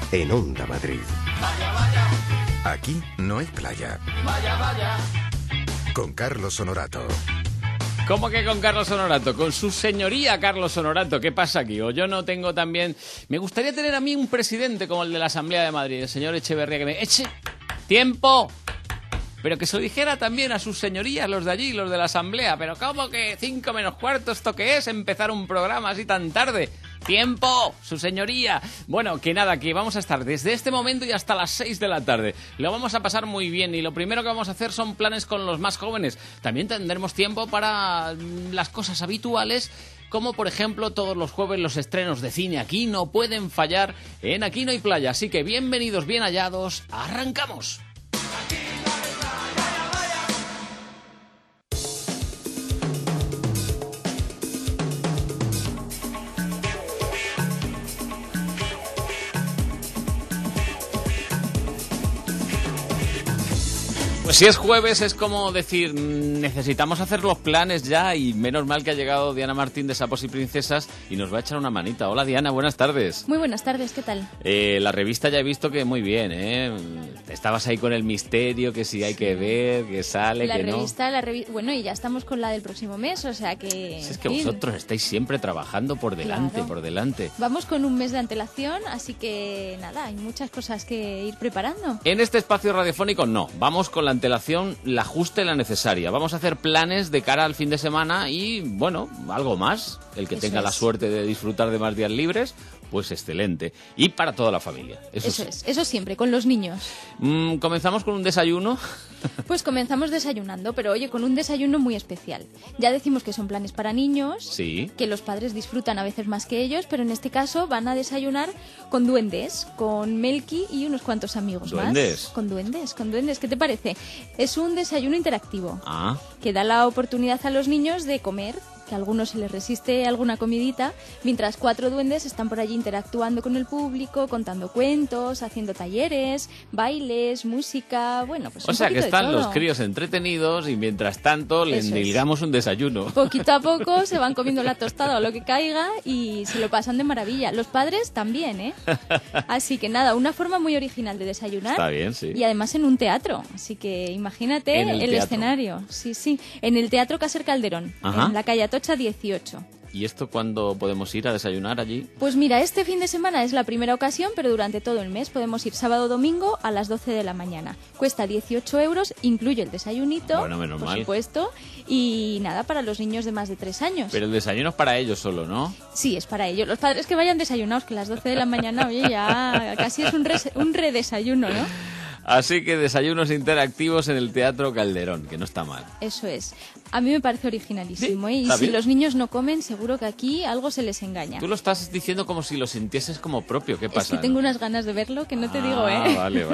en Onda Madrid. Aquí no hay playa. Con Carlos Honorato. ¿Cómo que con Carlos Honorato? Con su señoría Carlos Honorato. ¿Qué pasa aquí? O yo no tengo también... Me gustaría tener a mí un presidente como el de la Asamblea de Madrid, el señor Echeverría, que me eche tiempo, pero que se lo dijera también a sus señorías, los de allí, los de la Asamblea. Pero ¿cómo que 5 menos cuarto? ¿Esto qué es? Empezar un programa así tan tarde. ¡Tiempo! ¡Su señoría! Bueno, que nada, que vamos a estar desde este momento y hasta las 6 de la tarde. Lo vamos a pasar muy bien y lo primero que vamos a hacer son planes con los más jóvenes. También tendremos tiempo para las cosas habituales, como por ejemplo todos los jueves los estrenos de cine. Aquí no pueden fallar en Aquí no hay playa. Así que bienvenidos, bien hallados. ¡Arrancamos! Pues si es jueves es como decir, necesitamos hacer los planes ya, y menos mal que ha llegado Diana Martín de Sapos y Princesas y nos va a echar una manita. Hola Diana, buenas tardes. Muy buenas tardes, ¿qué tal? La revista ya he visto que muy bien, ¿eh? Estabas ahí con el misterio, que si hay que ver, que sale, que no. Bueno, y ya estamos con la del próximo mes, o sea que... Si es que vosotros estáis siempre trabajando por delante, claro. Por delante. Vamos con un mes de antelación, así que nada, hay muchas cosas que ir preparando. En este espacio radiofónico no, vamos con la antelación, la justa y la necesaria. Vamos a hacer planes de cara al fin de semana y, bueno, algo más. El que tenga la suerte de disfrutar de más días libres, pues excelente. Y para toda la familia. Eso siempre, con los niños. ¿Comenzamos con un desayuno? Pues comenzamos desayunando, pero oye, con un desayuno muy especial. Ya decimos que son planes para niños, sí, que los padres disfrutan a veces más que ellos, pero en este caso van a desayunar con duendes, con Melqui y unos cuantos amigos ¿Duendes? más. Con duendes, ¿qué te parece? Es un desayuno interactivo, que da la oportunidad a los niños de comer, que a algunos se les resiste alguna comidita, mientras 4 duendes están por allí interactuando con el público, contando cuentos, haciendo talleres, bailes, música, bueno, pues o sea que están los críos entretenidos y mientras tanto le endilgamos un desayuno. Poquito a poco se van comiendo la tostada o lo que caiga y se lo pasan de maravilla. Los padres también, ¿eh? Así que nada, una forma muy original de desayunar. Está bien, sí. Y además en un teatro, así que imagínate el escenario. Sí, en el Teatro Caser Calderón, en la calle Atocha 18. ¿Y esto cuándo podemos ir a desayunar allí? Pues mira, este fin de semana es la primera ocasión, pero durante todo el mes podemos ir sábado o domingo a las 12 de la mañana. Cuesta 18 euros, incluye el desayunito, bueno, menos por mal. Supuesto, y nada, para los niños de más de 3 años. Pero el desayuno es para ellos solo, ¿no? Sí, es para ellos. Los padres que vayan desayunados, que a las 12 de la mañana, oye, ya casi es un redesayuno, ¿no? Así que desayunos interactivos en el Teatro Calderón, que no está mal. Eso es. A mí me parece originalísimo, sí, ¿eh? Y si los niños no comen, seguro que aquí algo se les engaña. Tú lo estás diciendo como si lo sintieses como propio. ¿Qué pasa? Es que tengo unas ganas de verlo que no te digo, ¿eh?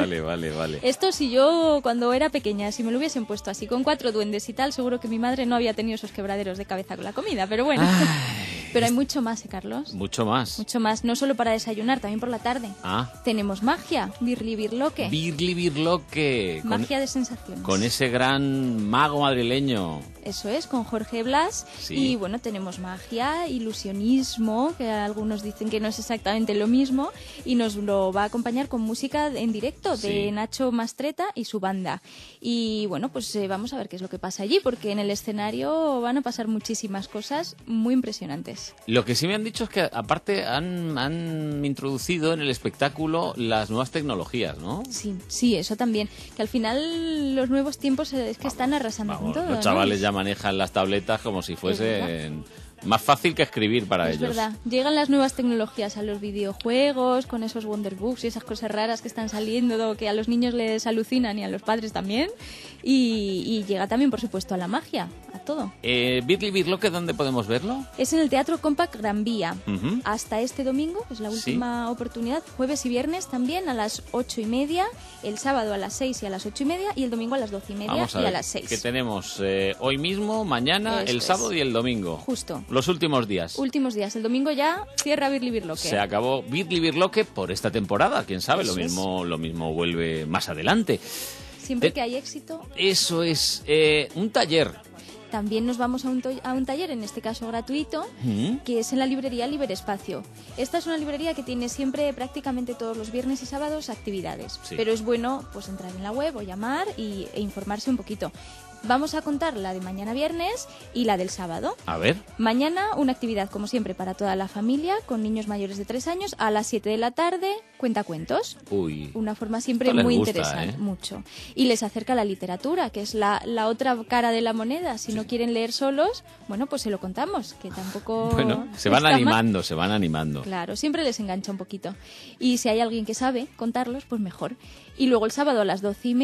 Vale. Esto si yo, cuando era pequeña, si me lo hubiesen puesto así, con 4 duendes y tal, seguro que mi madre no había tenido esos quebraderos de cabeza con la comida, pero bueno. Pero hay mucho más, ¿eh, Carlos? Mucho más. Mucho más, no solo para desayunar, también por la tarde. Tenemos magia, Birli Birloque. Birli Birloque. Magia de sensaciones. Con ese gran mago madrileño. Eso es, con Jorge Blas. Sí. Y bueno, tenemos magia, ilusionismo, que algunos dicen que no es exactamente lo mismo, y nos lo va a acompañar con música en directo de Nacho Mastreta y su banda. Y bueno, pues vamos a ver qué es lo que pasa allí, porque en el escenario van a pasar muchísimas cosas muy impresionantes. Lo que sí me han dicho es que aparte han introducido en el espectáculo las nuevas tecnologías, ¿no? Sí, eso también. Que al final los nuevos tiempos es que están arrasando con todo. Los chavales ya manejan las tabletas como si fuesen más fácil que escribir para ellos. Es verdad. Llegan las nuevas tecnologías a los videojuegos, con esos Wonderbooks y esas cosas raras que están saliendo, que a los niños les alucinan y a los padres también. Y llega también, por supuesto, a la magia, a todo. Birli Birloque, ¿dónde podemos verlo? Es en el Teatro Compact Gran Vía. Hasta este domingo, que es la última oportunidad, jueves y viernes también a las 8:30, el sábado a las 6 y a las 8:30 y el domingo a las 12:30 y a las 6. Que tenemos hoy mismo, mañana, el sábado y el domingo. Justo. Los últimos días. El domingo ya cierra Birli Birloque. Se acabó Birli Birloque por esta temporada. Quién sabe, lo mismo vuelve más adelante. Siempre que hay éxito. Eso es. Un taller. también nos vamos a un taller, en este caso gratuito, que es en la librería Liberespacio. Esta es una librería que tiene siempre, prácticamente todos los viernes y sábados, actividades. Sí. Pero es bueno pues entrar en la web o llamar e informarse un poquito. Vamos a contar la de mañana viernes y la del sábado. A ver. Mañana una actividad, como siempre, para toda la familia, con niños mayores de 3 años, a las 7 de la tarde, cuentacuentos. Uy. Una forma siempre Esto les muy gusta, interesante, mucho. Y les acerca la literatura, que es la otra cara de la moneda. Si no quieren leer solos, bueno, pues se lo contamos, que tampoco... Bueno, se van animando. Claro, siempre les engancha un poquito. Y si hay alguien que sabe contarlos, pues mejor. Y luego el sábado a las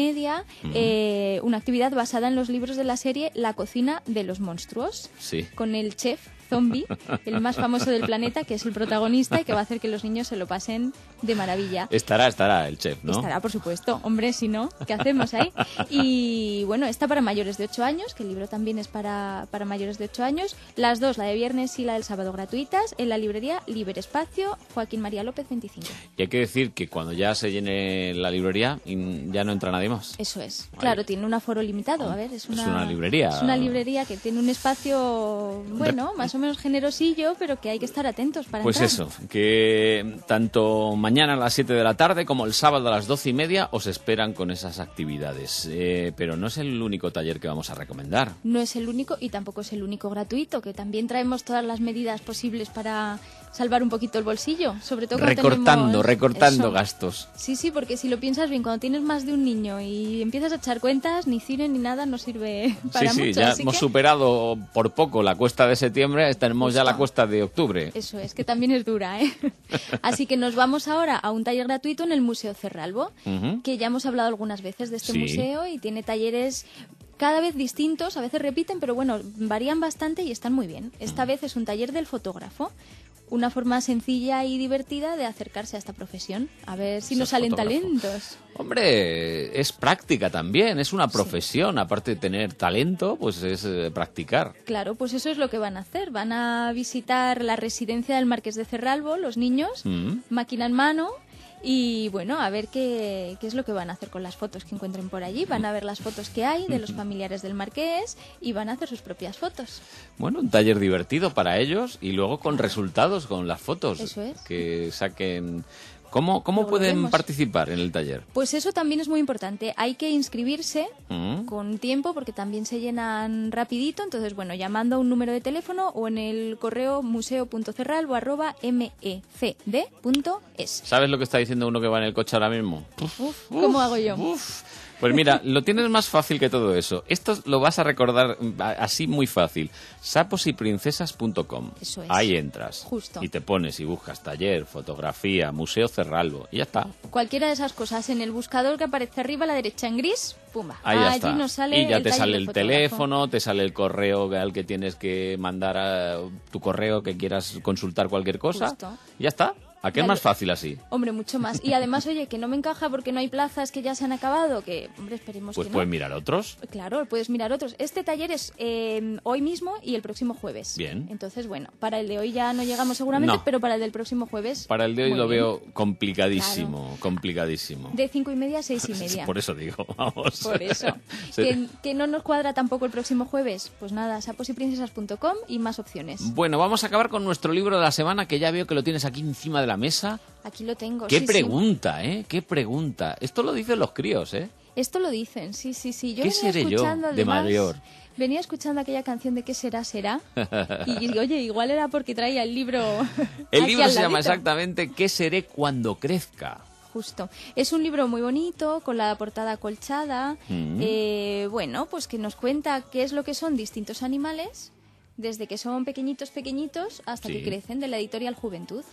12:30, una actividad basada en los libros de la serie La cocina de los monstruos, Sí. con el chef zombie, el más famoso del planeta, que es el protagonista y que va a hacer que los niños se lo pasen de maravilla. Estará el chef, ¿no? Estará, por supuesto. Hombre, si no, ¿qué hacemos ahí? Y bueno, está para mayores de 8 años, que el libro también es para mayores de 8 años. Las dos, la de viernes y la del sábado, gratuitas, en la librería Liberespacio, Joaquín María López 25. Y hay que decir que cuando ya se llene la librería, ya no entra nadie más. Eso es. Vale. Claro, tiene un aforo limitado. A ver, es una librería. Es una librería que tiene un espacio, bueno, más o menos generosillo, pero que hay que estar atentos para Pues entrar. eso, que tanto mañana a las 7 de la tarde como el sábado a las 12:30 os esperan con esas actividades. Pero no es el único taller que vamos a recomendar. No es el único y tampoco es el único gratuito, que también traemos todas las medidas posibles para salvar un poquito el bolsillo, sobre todo cuando recortando Eso. gastos. Sí, porque si lo piensas bien, cuando tienes más de un niño y empiezas a echar cuentas, ni cine ni nada nos sirve para mucho. Ya así hemos que... superado por poco la cuesta de septiembre, tenemos ya la cuesta de octubre. Eso es, que también es dura, ¿eh? Así que nos vamos ahora a un taller gratuito en el Museo Cerralbo, que ya hemos hablado algunas veces de este Sí. museo y tiene talleres cada vez distintos, a veces repiten, pero bueno, varían bastante y están muy bien. Esta vez es un taller del fotógrafo. Una forma sencilla y divertida de acercarse a esta profesión. A ver si nos salen talentos. Hombre, es práctica también, es una profesión. Aparte de tener talento, pues es practicar. Claro, pues eso es lo que van a hacer. Van a visitar la residencia del Marqués de Cerralbo, los niños, máquina en mano. Y bueno, a ver qué es lo que van a hacer con las fotos que encuentren por allí. Van a ver las fotos que hay de los familiares del Marqués y van a hacer sus propias fotos. Bueno, un taller divertido para ellos y luego con resultados, con las fotos Eso es. que saquen. ¿Cómo Luego pueden vemos. participar en el taller? Pues eso también es muy importante. Hay que inscribirse con tiempo porque también se llenan rapidito. Entonces, bueno, llamando a un número de teléfono o en el correo museo.cerralbo@mecd.es. ¿Sabes lo que está diciendo uno que va en el coche ahora mismo? ¿Cómo hago yo? Pues mira, lo tienes más fácil que todo eso. Esto lo vas a recordar así muy fácil. saposyprincesas.com. Eso es. Ahí entras. Justo. Y te pones y buscas taller, fotografía, Museo Cerralbo. Y ya está. Cualquiera de esas cosas en el buscador que aparece arriba a la derecha en gris, pumba. Ahí ya allí está. nos sale Y ya el te taller sale de el fotógrafo. teléfono, te sale el correo al que tienes que mandar a tu correo que quieras consultar cualquier cosa. Justo. Y ya está. ¿A qué es Vale. más fácil así? Hombre, mucho más. Y además, oye, que no me encaja porque no hay plazas que ya se han acabado, que, hombre, esperemos Pues que no. puedes mirar otros. Claro, puedes mirar otros. Este taller es hoy mismo y el próximo jueves. Bien. Entonces, bueno, para el de hoy ya no llegamos seguramente, No. pero para el del próximo jueves... Para el de hoy muy lo bien. veo complicadísimo, complicadísimo. De 5:30 a 6:30. Por eso digo, vamos. Por eso. Sí. Que no nos cuadra tampoco el próximo jueves. Pues nada, saposyprincesas.com y más opciones. Bueno, vamos a acabar con nuestro libro de la semana, que ya veo que lo tienes aquí encima de la mesa. Aquí lo tengo. ¡Qué sí, pregunta, eh! ¡Qué pregunta! Esto lo dicen los críos, ¿eh? Sí. Esto lo dicen, sí. Yo ¿Qué venía seré yo escuchando, de además, mayor? Venía escuchando aquella canción de ¿Qué será, será? Y oye, igual era porque traía el libro. El aquí libro al se llama ladito. exactamente ¿Qué seré cuando crezca? Justo. Es un libro muy bonito, con la portada acolchada. Bueno, pues que nos cuenta qué es lo que son distintos animales, desde que son pequeñitos hasta Sí. que crecen, de la editorial Juventud.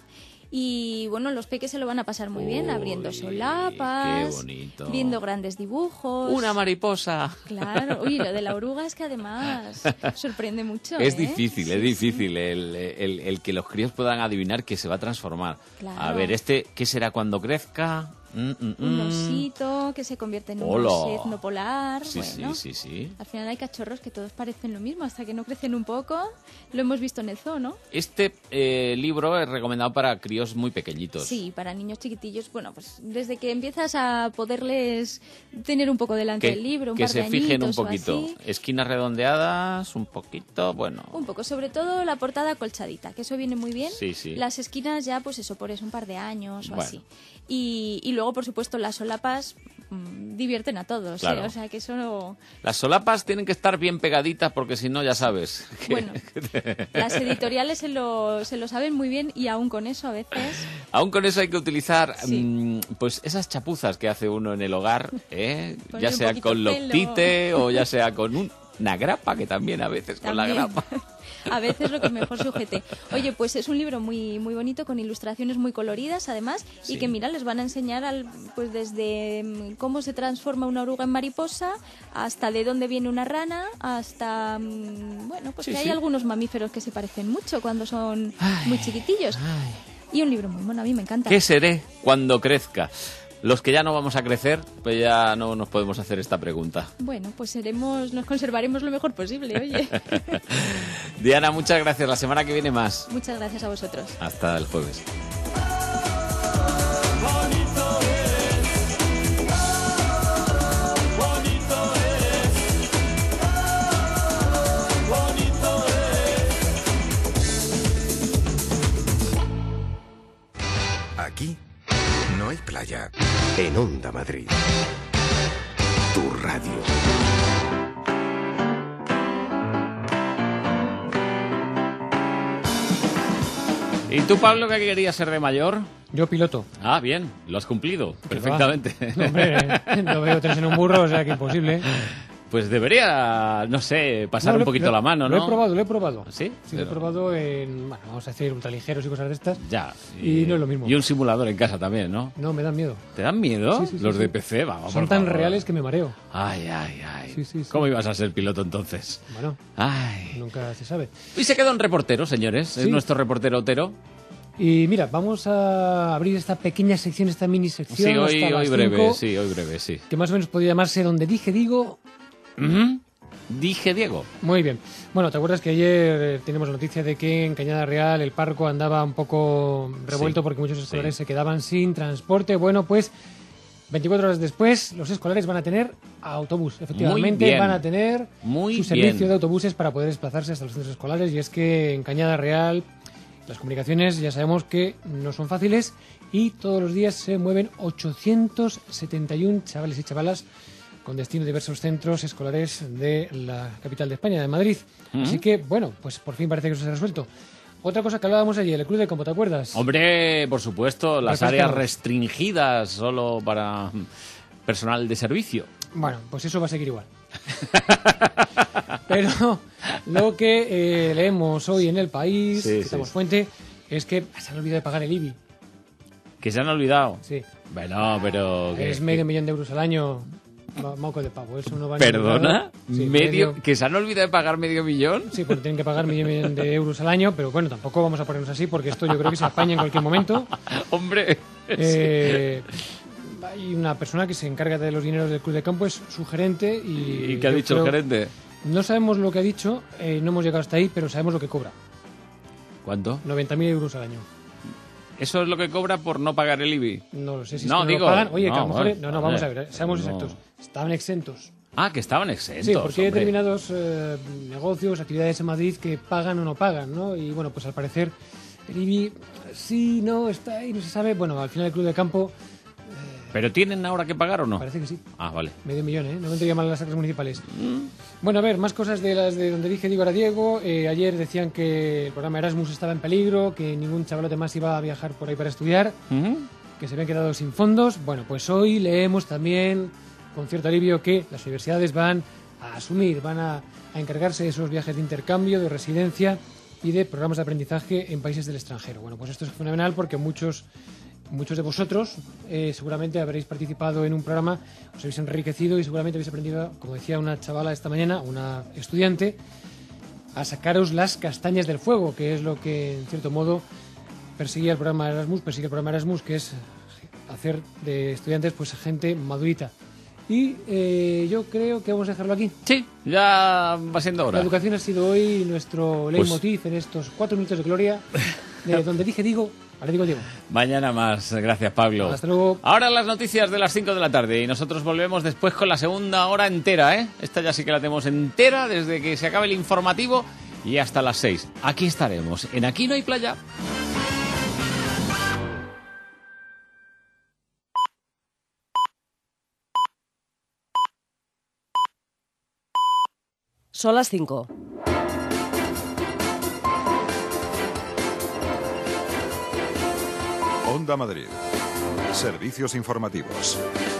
Y bueno, los peques se lo van a pasar muy bien, abriendo Uy, solapas, qué bonito. viendo grandes dibujos. ¡Una mariposa! Claro, uy, lo de la oruga es que además sorprende mucho. Es ¿eh? difícil, Sí, es sí. difícil el que los críos puedan adivinar que se va a transformar. Claro. A ver, ¿qué será cuando crezca? Un osito que se convierte en un Hola. osetno polar. Sí, bueno. sí. Al final hay cachorros que todos parecen lo mismo, hasta que no crecen un poco. Lo hemos visto en el zoo, ¿no? Este libro es recomendado para críos críos muy pequeñitos. Sí, para niños chiquitillos, bueno, pues desde que empiezas a poderles tener un poco delante del libro, un que par de se fijen un añitos o poquito. así. Esquinas redondeadas, un poquito, bueno. Un poco, sobre todo la portada acolchadita, que eso viene muy bien. Sí, sí. Las esquinas ya, pues eso, por eso un par de años o Bueno. así. Y luego, por supuesto, las solapas divierten a todos, Claro. O sea, que eso no... Las solapas tienen que estar bien pegaditas porque si no, ya sabes. que- Bueno, las editoriales se lo saben muy bien y aún con eso a veces... Aún con eso hay que utilizar Sí. pues esas chapuzas que hace uno en el hogar, Poner ya un sea poquito con de pelo. loctite o ya sea con una grapa, que también a veces con la También. grapa. A veces lo que mejor sujete. Oye, pues es un libro muy muy bonito, con ilustraciones muy coloridas, además, Sí. y que, mira, les van a enseñar pues desde cómo se transforma una oruga en mariposa, hasta de dónde viene una rana, hasta, bueno, pues Sí, que sí. hay algunos mamíferos que se parecen mucho cuando son muy chiquitillos. Y un libro muy bueno, a mí me encanta. ¿Qué seré cuando crezca? Los que ya no vamos a crecer, pues ya no nos podemos hacer esta pregunta. Bueno, pues nos conservaremos lo mejor posible, oye. Diana, muchas gracias. La semana que viene más. Muchas gracias a vosotros. Hasta el jueves. Aquí no hay playa. En Onda Madrid. Tu radio. ¿Y tú, Pablo, qué querías ser de mayor? Yo piloto. Ah, bien, lo has cumplido perfectamente. No, hombre, no veo tres en un burro, o sea que imposible. Pues debería, no sé, pasar un poquito la mano, ¿no? Lo he probado. ¿Sí? Sí, lo he probado en, bueno, vamos a decir, ultraligeros y cosas de estas. Ya. Y no es lo mismo. Y un simulador en casa también, ¿no? No, me dan miedo. ¿Te dan miedo? Sí, sí, Los sí, de sí. PC, vamos. Son por tan favor. reales que me mareo. Ay, ay, ay. Sí, sí, sí. ¿Cómo ibas a ser piloto entonces? Bueno, Ay. nunca se sabe. Y se queda un reportero, señores. Es Sí. nuestro reportero Otero. Y mira, vamos a abrir esta pequeña sección, esta mini sección. Sí, hoy hasta las breve, 5, sí, hoy breve, sí. que más o menos podría llamarse Donde Dije Digo. Ujú. Dije Diego. Muy bien. Bueno, ¿te acuerdas que ayer tenemos noticia de que en Cañada Real el párroco andaba un poco revuelto Sí. porque muchos escolares Sí. se quedaban sin transporte? Bueno, pues 24 horas después los escolares van a tener autobús. Efectivamente, bien. van a tener Muy su servicio bien. de autobuses para poder desplazarse hasta los centros escolares. Y es que en Cañada Real las comunicaciones ya sabemos que no son fáciles y todos los días se mueven 871 chavales y chavalas con destino a diversos centros escolares de la capital de España, de Madrid. Así que, bueno, pues por fin parece que eso se ha resuelto. Otra cosa que hablábamos ayer, el Club de Campo, ¿te acuerdas? Hombre, por supuesto, las Refrescanos. áreas restringidas solo para personal de servicio. Bueno, pues eso va a seguir igual. Pero lo que leemos hoy en El País, Sí, que sí, estamos sí. fuente, es que se han olvidado de pagar el IBI. Que se han olvidado. Sí. Bueno, pero... Es medio millón de euros al año. Moco de pavo, eso no va a ¿Perdona? Sí, ¿Medio? ¿Que se han olvidado de pagar medio millón? Sí, porque tienen que pagar medio millón de euros al año, pero bueno, tampoco vamos a ponernos así porque esto yo creo que se apaña en cualquier momento. Hombre. Hay una persona que se encarga de los dineros del Club de Campo, es su gerente y... ¿Y qué ha yo dicho el creo- gerente? No sabemos lo que ha dicho, no hemos llegado hasta ahí, pero sabemos lo que cobra. ¿Cuánto? 90.000 euros al año. ¿Eso es lo que cobra por no pagar el IBI? No lo sé si No, es que digo, lo pagan. Oye, no, que a lo mejor... bueno, No, vamos a joder, ver, seamos no. exactos. Estaban exentos. Ah, que estaban exentos. Sí, porque hay hombre. determinados negocios, actividades en Madrid que pagan o no pagan, ¿no? Y bueno, pues al parecer el IBI sí, no, está ahí, no se sabe. Bueno, al final el Club de Campo ¿Pero tienen ahora que pagar o no? parece que sí. Ah, vale. Medio millón, ¿eh? No me entraría mal las arcas municipales. Bueno, a ver, más cosas de las de donde dije Diego era Diego. Ayer decían que el programa Erasmus estaba en peligro, que ningún chavalote más iba a viajar por ahí para estudiar, que se habían quedado sin fondos. Bueno, pues hoy leemos también, con cierto alivio, que las universidades van a asumir, van a encargarse de esos viajes de intercambio, de residencia y de programas de aprendizaje en países del extranjero. Bueno, pues esto es fenomenal porque muchos de vosotros seguramente habréis participado en un programa, os habéis enriquecido y seguramente habéis aprendido, como decía una chavala esta mañana, una estudiante, a sacaros las castañas del fuego, que es lo que en cierto modo persigue el programa Erasmus, que es hacer de estudiantes pues gente madurita. Y yo creo que vamos a dejarlo aquí. Sí, ya va siendo hora. La educación ha sido hoy nuestro leitmotiv en estos 4 minutos de gloria, de donde dije Digo Ahora digo Diego. Mañana más. Gracias, Pablo. Hasta luego. Ahora las noticias de las 5 de la tarde y nosotros volvemos después con la segunda hora entera, ¿eh? Esta ya sí que la tenemos entera desde que se acabe el informativo y hasta las 6. Aquí estaremos, en Aquí no hay playa. Son las 5. Onda Madrid. Servicios informativos.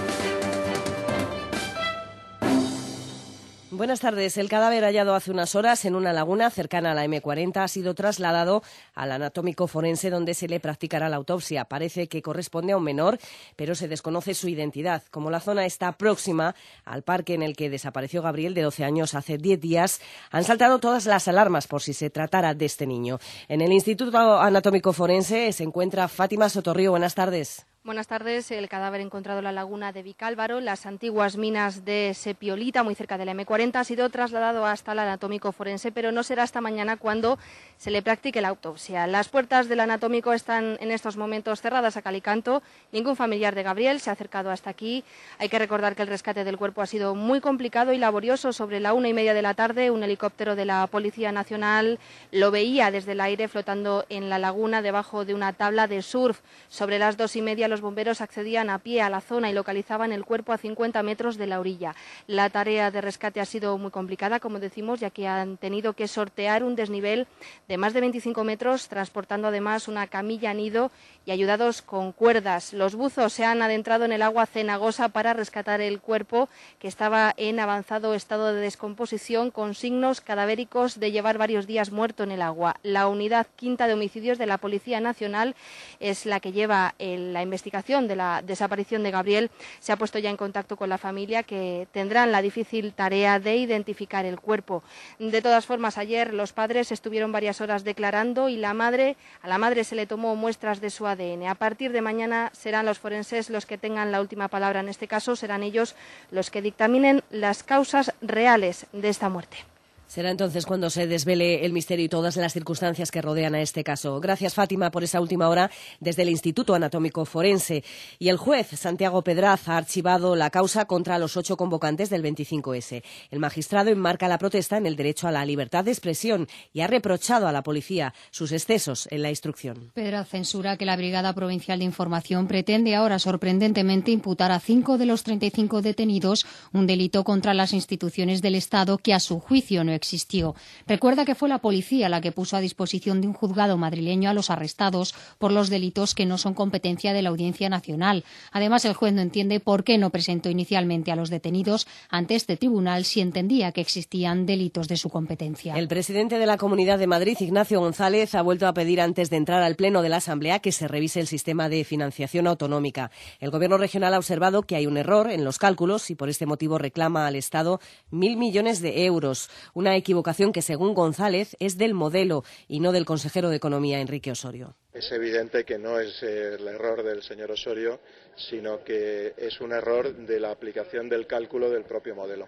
Buenas tardes. El cadáver hallado hace unas horas en una laguna cercana a la M40 ha sido trasladado al anatómico forense donde se le practicará la autopsia. Parece que corresponde a un menor, pero se desconoce su identidad. Como la zona está próxima al parque en el que desapareció Gabriel, de 12 años, hace 10 días, han saltado todas las alarmas por si se tratara de este niño. En el Instituto Anatómico Forense se encuentra Fátima Sotorrío. Buenas tardes. Buenas tardes. El cadáver encontrado en la laguna de Vicálvaro, las antiguas minas de Sepiolita, muy cerca de la M40, ha sido trasladado hasta el anatómico forense, pero no será hasta mañana cuando se le practique la autopsia. Las puertas del anatómico están en estos momentos cerradas a cal y canto. Ningún familiar de Gabriel se ha acercado hasta aquí. Hay que recordar que el rescate del cuerpo ha sido muy complicado y laborioso. Sobre la 1:30 de la tarde, un helicóptero de la Policía Nacional lo veía desde el aire flotando en la laguna debajo de una tabla de surf. Sobre las 2:30 los bomberos accedían a pie a la zona y localizaban el cuerpo a 50 metros de la orilla. La tarea de rescate ha sido muy complicada, como decimos, ya que han tenido que sortear un desnivel de más de 25 metros, transportando además una camilla nido y ayudados con cuerdas. Los buzos se han adentrado en el agua cenagosa para rescatar el cuerpo, que estaba en avanzado estado de descomposición, con signos cadavéricos de llevar varios días muerto en el agua. La unidad quinta de homicidios de la Policía Nacional es la que lleva la investigación de la desaparición de Gabriel. Se ha puesto ya en contacto con la familia, que tendrán la difícil tarea de identificar el cuerpo. De todas formas, ayer los padres estuvieron varias horas declarando y a la madre se le tomó muestras de su ADN. A partir de mañana serán los forenses los que tengan la última palabra. En este caso serán ellos los que dictaminen las causas reales de esta muerte. Será entonces cuando se desvele el misterio y todas las circunstancias que rodean a este caso. Gracias, Fátima, por esa última hora desde el Instituto Anatómico Forense. Y el juez Santiago Pedraz ha archivado la causa contra los 8 convocantes del 25S. El magistrado enmarca la protesta en el derecho a la libertad de expresión y ha reprochado a la policía sus excesos en la instrucción. Pedraz censura que la Brigada Provincial de Información pretende ahora sorprendentemente imputar a 5 de los 35 detenidos un delito contra las instituciones del Estado que a su juicio no existió. Recuerda que fue la policía la que puso a disposición de un juzgado madrileño a los arrestados por los delitos que no son competencia de la Audiencia Nacional. Además, el juez no entiende por qué no presentó inicialmente a los detenidos ante este tribunal si entendía que existían delitos de su competencia. El presidente de la Comunidad de Madrid, Ignacio González, ha vuelto a pedir antes de entrar al Pleno de la Asamblea que se revise el sistema de financiación autonómica. El Gobierno regional ha observado que hay un error en los cálculos y por este motivo reclama al Estado 1.000 millones de euros. Una equivocación que, según González, es del modelo y no del consejero de Economía, Enrique Osorio. Es evidente que no es el error del señor Osorio, sino que es un error de la aplicación del cálculo del propio modelo.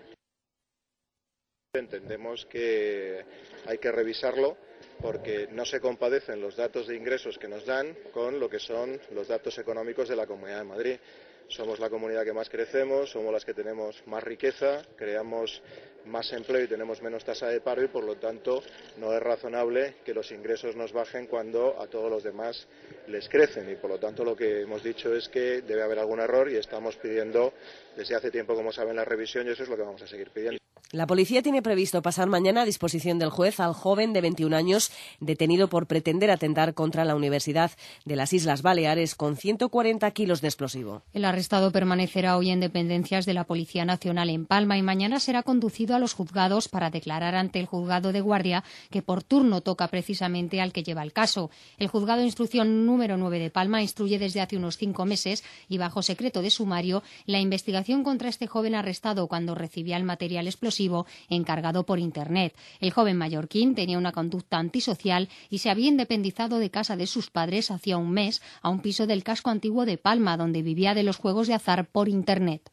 Entendemos que hay que revisarlo porque no se compadecen los datos de ingresos que nos dan con lo que son los datos económicos de la Comunidad de Madrid. Somos la comunidad que más crecemos, somos las que tenemos más riqueza, creamos más empleo y tenemos menos tasa de paro y por lo tanto no es razonable que los ingresos nos bajen cuando a todos los demás les crecen y por lo tanto lo que hemos dicho es que debe haber algún error y estamos pidiendo desde hace tiempo, como saben, la revisión y eso es lo que vamos a seguir pidiendo. La policía tiene previsto pasar mañana a disposición del juez al joven de 21 años detenido por pretender atentar contra la Universidad de las Islas Baleares con 140 kilos de explosivo. El arrestado permanecerá hoy en dependencias de la Policía Nacional en Palma y mañana será conducido a los juzgados para declarar ante el juzgado de guardia que por turno toca precisamente al que lleva el caso. El juzgado de instrucción número 9 de Palma instruye desde hace unos 5 meses y bajo secreto de sumario la investigación contra este joven arrestado cuando recibía el material explosivo encargado por Internet. El joven mallorquín tenía una conducta antisocial y se había independizado de casa de sus padres hacía un mes a un piso del casco antiguo de Palma, donde vivía de los juegos de azar por Internet.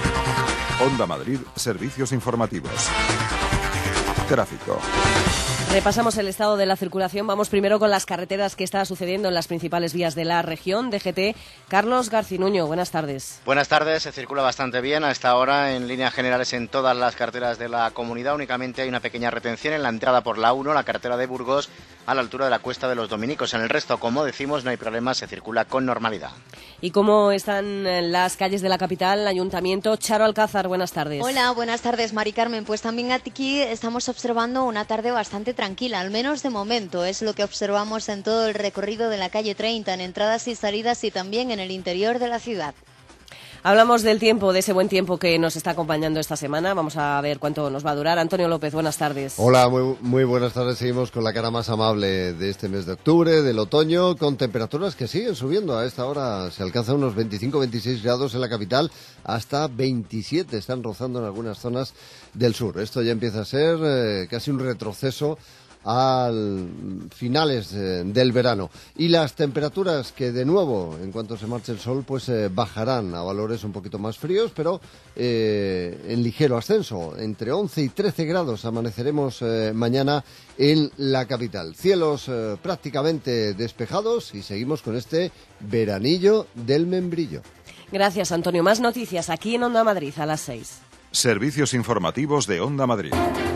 Onda Madrid, servicios informativos. Tráfico. Repasamos el estado de la circulación. Vamos primero con las carreteras que está sucediendo en las principales vías de la región. DGT, Carlos Garcinuño, buenas tardes. Buenas tardes, se circula bastante bien a esta hora en líneas generales en todas las carreteras de la comunidad. Únicamente hay una pequeña retención en la entrada por la 1, la carretera de Burgos, a la altura de la Cuesta de los Dominicos. En el resto, como decimos, no hay problema, se circula con normalidad. ¿Y cómo están las calles de la capital, Ayuntamiento? Charo Alcázar, buenas tardes. Hola, buenas tardes, Mari Carmen. Pues también aquí estamos observando una tarde bastante tranquila, al menos de momento. Es lo que observamos en todo el recorrido de la calle 30, en entradas y salidas y también en el interior de la ciudad. Hablamos del tiempo, de ese buen tiempo que nos está acompañando esta semana. Vamos a ver cuánto nos va a durar. Antonio López, buenas tardes. Hola, muy buenas tardes. Seguimos con la cara más amable de este mes de octubre, del otoño, con temperaturas que siguen subiendo. A esta hora se alcanzan unos 25-26 grados en la capital, hasta 27 están rozando en algunas zonas del sur. Esto ya empieza a ser casi un retroceso al finales del verano, y las temperaturas que de nuevo, en cuanto se marche el sol, pues bajarán a valores un poquito más fríos, pero en ligero ascenso. Entre 11 y 13 grados amaneceremos mañana en la capital. Cielos prácticamente despejados, y seguimos con este veranillo del membrillo. Gracias, Antonio. Más noticias aquí en Onda Madrid a las 6. Servicios informativos de Onda Madrid.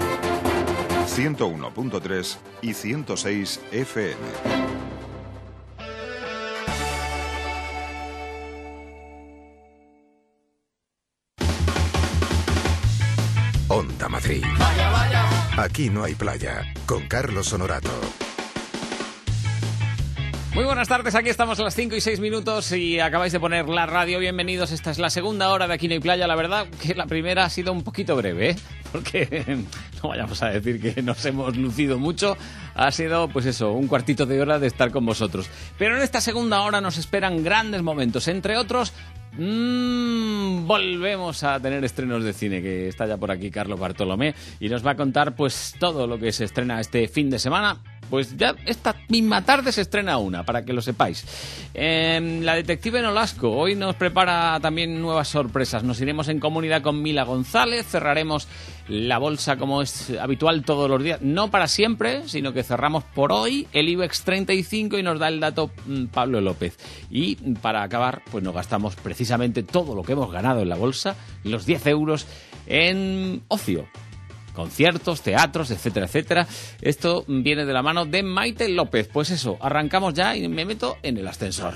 101.3 y 106 FM. Onda Madrid. Aquí no hay playa. Con Carlos Honorato. Muy buenas tardes, aquí estamos a las 5 y 6 minutos y acabáis de poner la radio. Bienvenidos, esta es la segunda hora de Aquí no hay playa. La verdad que la primera ha sido un poquito breve, porque no vayamos a decir que nos hemos lucido mucho. Ha sido, pues eso, un cuartito de hora de estar con vosotros. Pero en esta segunda hora nos esperan grandes momentos, entre otros... volvemos a tener estrenos de cine, que está ya por aquí Carlos Bartolomé y nos va a contar pues todo lo que se estrena este fin de semana. Pues ya esta misma tarde se estrena una, para que lo sepáis. La detective Nolasco hoy nos prepara también nuevas sorpresas. Nos iremos en comunidad con Mila González, cerraremos la bolsa como es habitual todos los días, no para siempre, sino que cerramos por hoy el IBEX 35 y nos da el dato Pablo López. Y para acabar, pues nos gastamos precisamente todo lo que hemos ganado en la bolsa, los 10 euros en ocio. Conciertos, teatros, etcétera, etcétera. Esto viene de la mano de Maite López. Pues eso, arrancamos ya y me meto en el ascensor.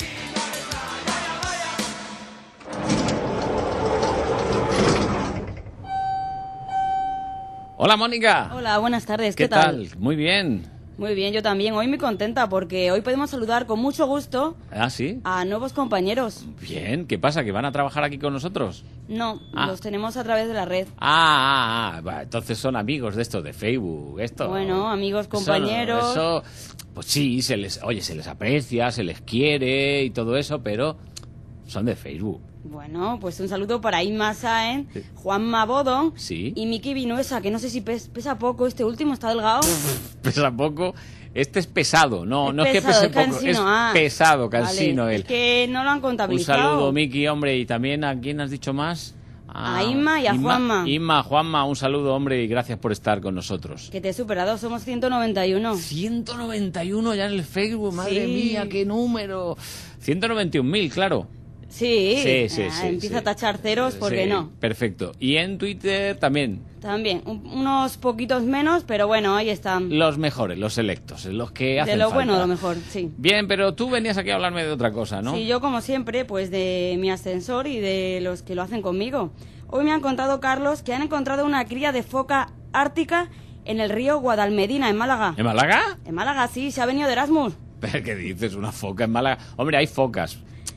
Hola, Mónica. Hola, buenas tardes. ¿Qué tal? Muy bien. Muy bien, yo también. Hoy muy contenta porque hoy podemos saludar con mucho gusto ¿sí? a nuevos compañeros. Bien, ¿qué pasa? ¿Que van a trabajar aquí con nosotros? No, los tenemos a través de la red. Entonces son amigos de esto, de Facebook, esto. Bueno, amigos, compañeros. Eso pues sí, se les aprecia, se les quiere y todo eso, pero son de Facebook. Bueno, pues un saludo para Inma Sáenz, Juanma Bodo y Miki Vinuesa, que no sé si pesa poco, este último está delgado. Pesa poco, este es pesado, no es que pesado, pese poco, cansino, es pesado, cansino vale, él. Es que no lo han contabilizado. Un saludo, Miki, hombre, y también ¿a quién has dicho más? A Inma y a Juanma. Juanma, un saludo, hombre, y gracias por estar con nosotros. Que te he superado, somos 191. 191 ya en el Facebook, madre mía, qué número. 191.000, claro. Sí, empieza a tachar ceros, ¿por qué no? Perfecto. Y en Twitter también. También, unos poquitos menos, pero bueno, ahí están. Los mejores, los selectos, los que hacen De lo falta. bueno, lo mejor, sí. Bien, pero tú venías aquí a hablarme de otra cosa, ¿no? Sí, yo como siempre, pues de mi ascensor y de los que lo hacen conmigo. Hoy me han contado, Carlos, que han encontrado una cría de foca ártica en el río Guadalmedina, en Málaga. ¿En Málaga? En Málaga, sí, se ha venido de Erasmus. ¿Pero qué dices? ¿Una foca en Málaga? Hombre, hay focas,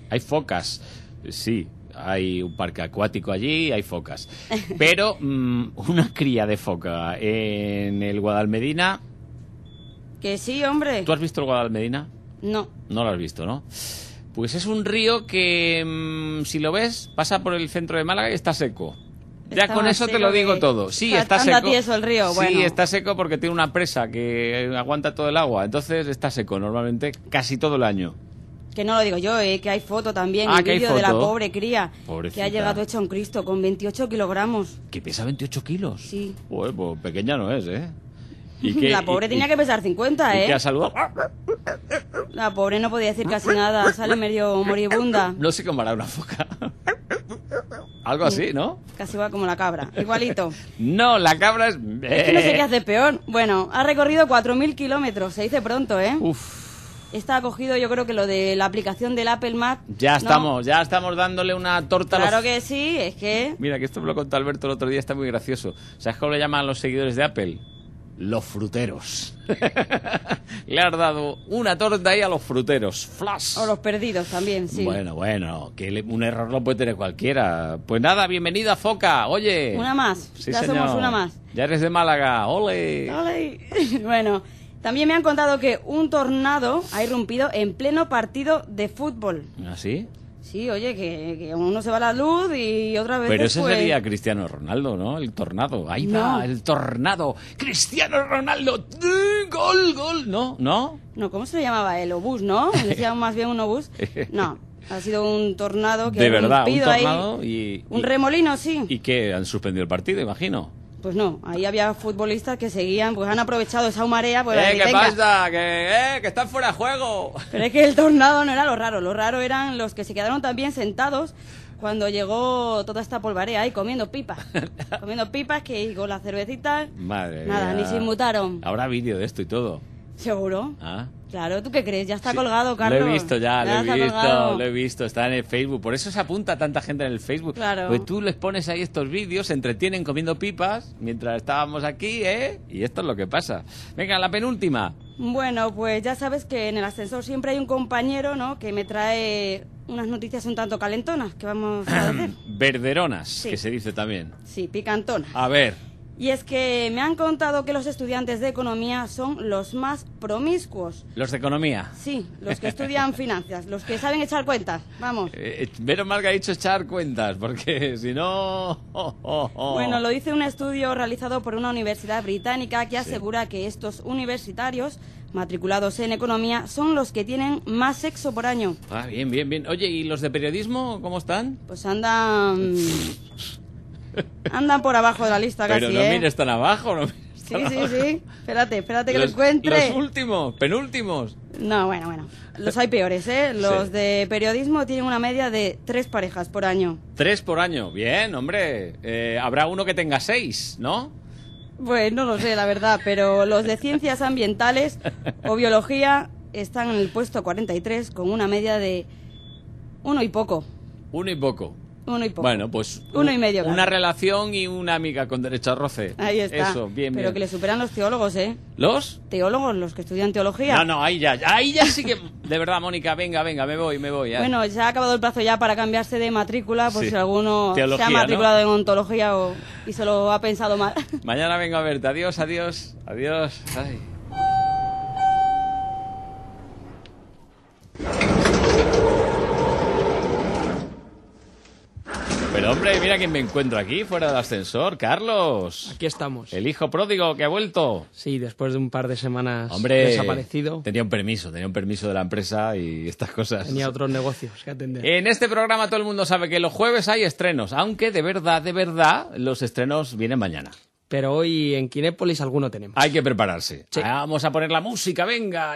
sí. Hay un parque acuático allí, hay focas. Pero una cría de foca en el Guadalmedina... Que sí, hombre. ¿Tú has visto el Guadalmedina? No. No lo has visto, ¿no? Pues es un río que, si lo ves, pasa por el centro de Málaga y está seco. Ya con eso te lo digo todo. Sí, está seco. Anda tieso el río, bueno. Sí, está seco porque tiene una presa que aguanta todo el agua. Entonces está seco normalmente casi todo el año. Que no lo digo yo, que hay foto también, el vídeo de la pobre cría. Pobrecita. Que ha llegado hecha un Cristo con 28 kilogramos. ¿Que pesa 28 kilos? Sí. Pues pequeña no es, ¿eh? ¿Y qué? La pobre tenía que pesar 50, ¿eh? ¿Y qué ha saludado? La pobre no podía decir casi nada, sale medio moribunda. No sé cómo hará una foca. Algo así, ¿no? Casi va como la cabra, igualito. No, la cabra es... Es que no sé qué hace peor. Bueno, ha recorrido 4.000 kilómetros, se dice pronto, ¿eh? Uf. Está acogido, yo creo que lo de la aplicación del Apple Map. Ya ¿no? estamos dándole una torta a Claro los... que sí, es que... Mira, que esto me lo contó Alberto el otro día, está muy gracioso. ¿Sabes cómo le llaman a los seguidores de Apple? Los fruteros. Le has dado una torta ahí a los fruteros. ¡Flash! O los perdidos también, sí. Bueno, que un error lo puede tener cualquiera. Pues nada, bienvenida, Foca. Oye. Una más. Sí, ya señor. somos una más. Ya eres de Málaga. ¡Ole! ¡Ole! Bueno, también me han contado que un tornado ha irrumpido en pleno partido de fútbol. ¿Así? Sí, oye, que uno se va la luz y otra vez. Pero ese sería Cristiano Ronaldo, ¿no? El tornado. Ahí va, el tornado. ¡Cristiano Ronaldo! ¡Gol! ¿No? No, ¿cómo se le llamaba? El obús, ¿no? Decía más bien un obús. No, ha sido un tornado que de ha verdad, un irrumpido tornado ahí. Un remolino, sí. ¿Y qué? ¿Han suspendido el partido, imagino? Pues no, ahí había futbolistas que seguían, pues han aprovechado esa marea. Pues ¿Qué pasa? Que están fuera de juego. Pero es que el tornado no era lo raro eran los que se quedaron también sentados cuando llegó toda esta polvareda ahí comiendo pipas. Comiendo pipas que con las cervecitas, Madre nada, mía. ni se inmutaron. Habrá vídeo de esto y todo. ¿Seguro? Ah. Claro, ¿tú qué crees? Ya está colgado, Carlos. Lo he visto ya, colgado. lo he visto, está en el Facebook. Por eso se apunta tanta gente en el Facebook. Claro. Pues tú les pones ahí estos vídeos, se entretienen comiendo pipas mientras estábamos aquí, ¿eh? Y esto es lo que pasa. Venga, la penúltima. Bueno, pues ya sabes que en el ascensor siempre hay un compañero, ¿no?, que me trae unas noticias un tanto calentonas, que vamos a hacer. Verderonas, Sí. que se dice también. Sí, picantonas. A ver. Y es que me han contado que los estudiantes de economía son los más promiscuos. Los de economía. Sí, los que estudian finanzas, los que saben echar cuentas, vamos. Menos mal que ha dicho echar cuentas, porque si no... Bueno, lo dice un estudio realizado por una universidad británica que asegura que estos universitarios matriculados en economía son los que tienen más sexo por año. Ah, bien. Oye, ¿y los de periodismo cómo están? Pues andan por abajo de la lista casi, Pero no mires tan abajo, no mires Sí. tan abajo. Espérate que lo encuentre. Los últimos, penúltimos. No, bueno. Los hay peores, ¿eh? Los de periodismo tienen una media de 3 parejas por año. 3 por año, bien, hombre. Habrá uno que tenga 6, ¿no? Pues no lo sé, la verdad, pero los de ciencias ambientales o biología están en el puesto 43 con una media de 1 y poco. 1 y poco. 1 y poco. Bueno, pues 1 y medio. Una relación y una amiga con derecho a roce. Ahí está. Eso, bien. Pero que le superan los teólogos, ¿eh? ¿Los? Teólogos, los que estudian teología. No, ahí ya sí que... De verdad, Mónica, venga, me voy. Ya. Bueno, ya ha acabado el plazo ya para cambiarse de matrícula, por Sí. si alguno Teología, se ha matriculado ¿no? en ontología y se lo ha pensado mal. Mañana vengo a verte. Adiós. Ay. Pero hombre, mira quién me encuentro aquí, fuera del ascensor, Carlos. Aquí estamos. El hijo pródigo que ha vuelto. Sí, después de un par de semanas Hombre, desaparecido. Tenía un permiso de la empresa y estas cosas. Tenía otros negocios que atender. En este programa todo el mundo sabe que los jueves hay estrenos, aunque de verdad, los estrenos vienen mañana. Pero hoy en Kinépolis alguno tenemos. Hay que prepararse. Sí. Vamos a poner la música, venga.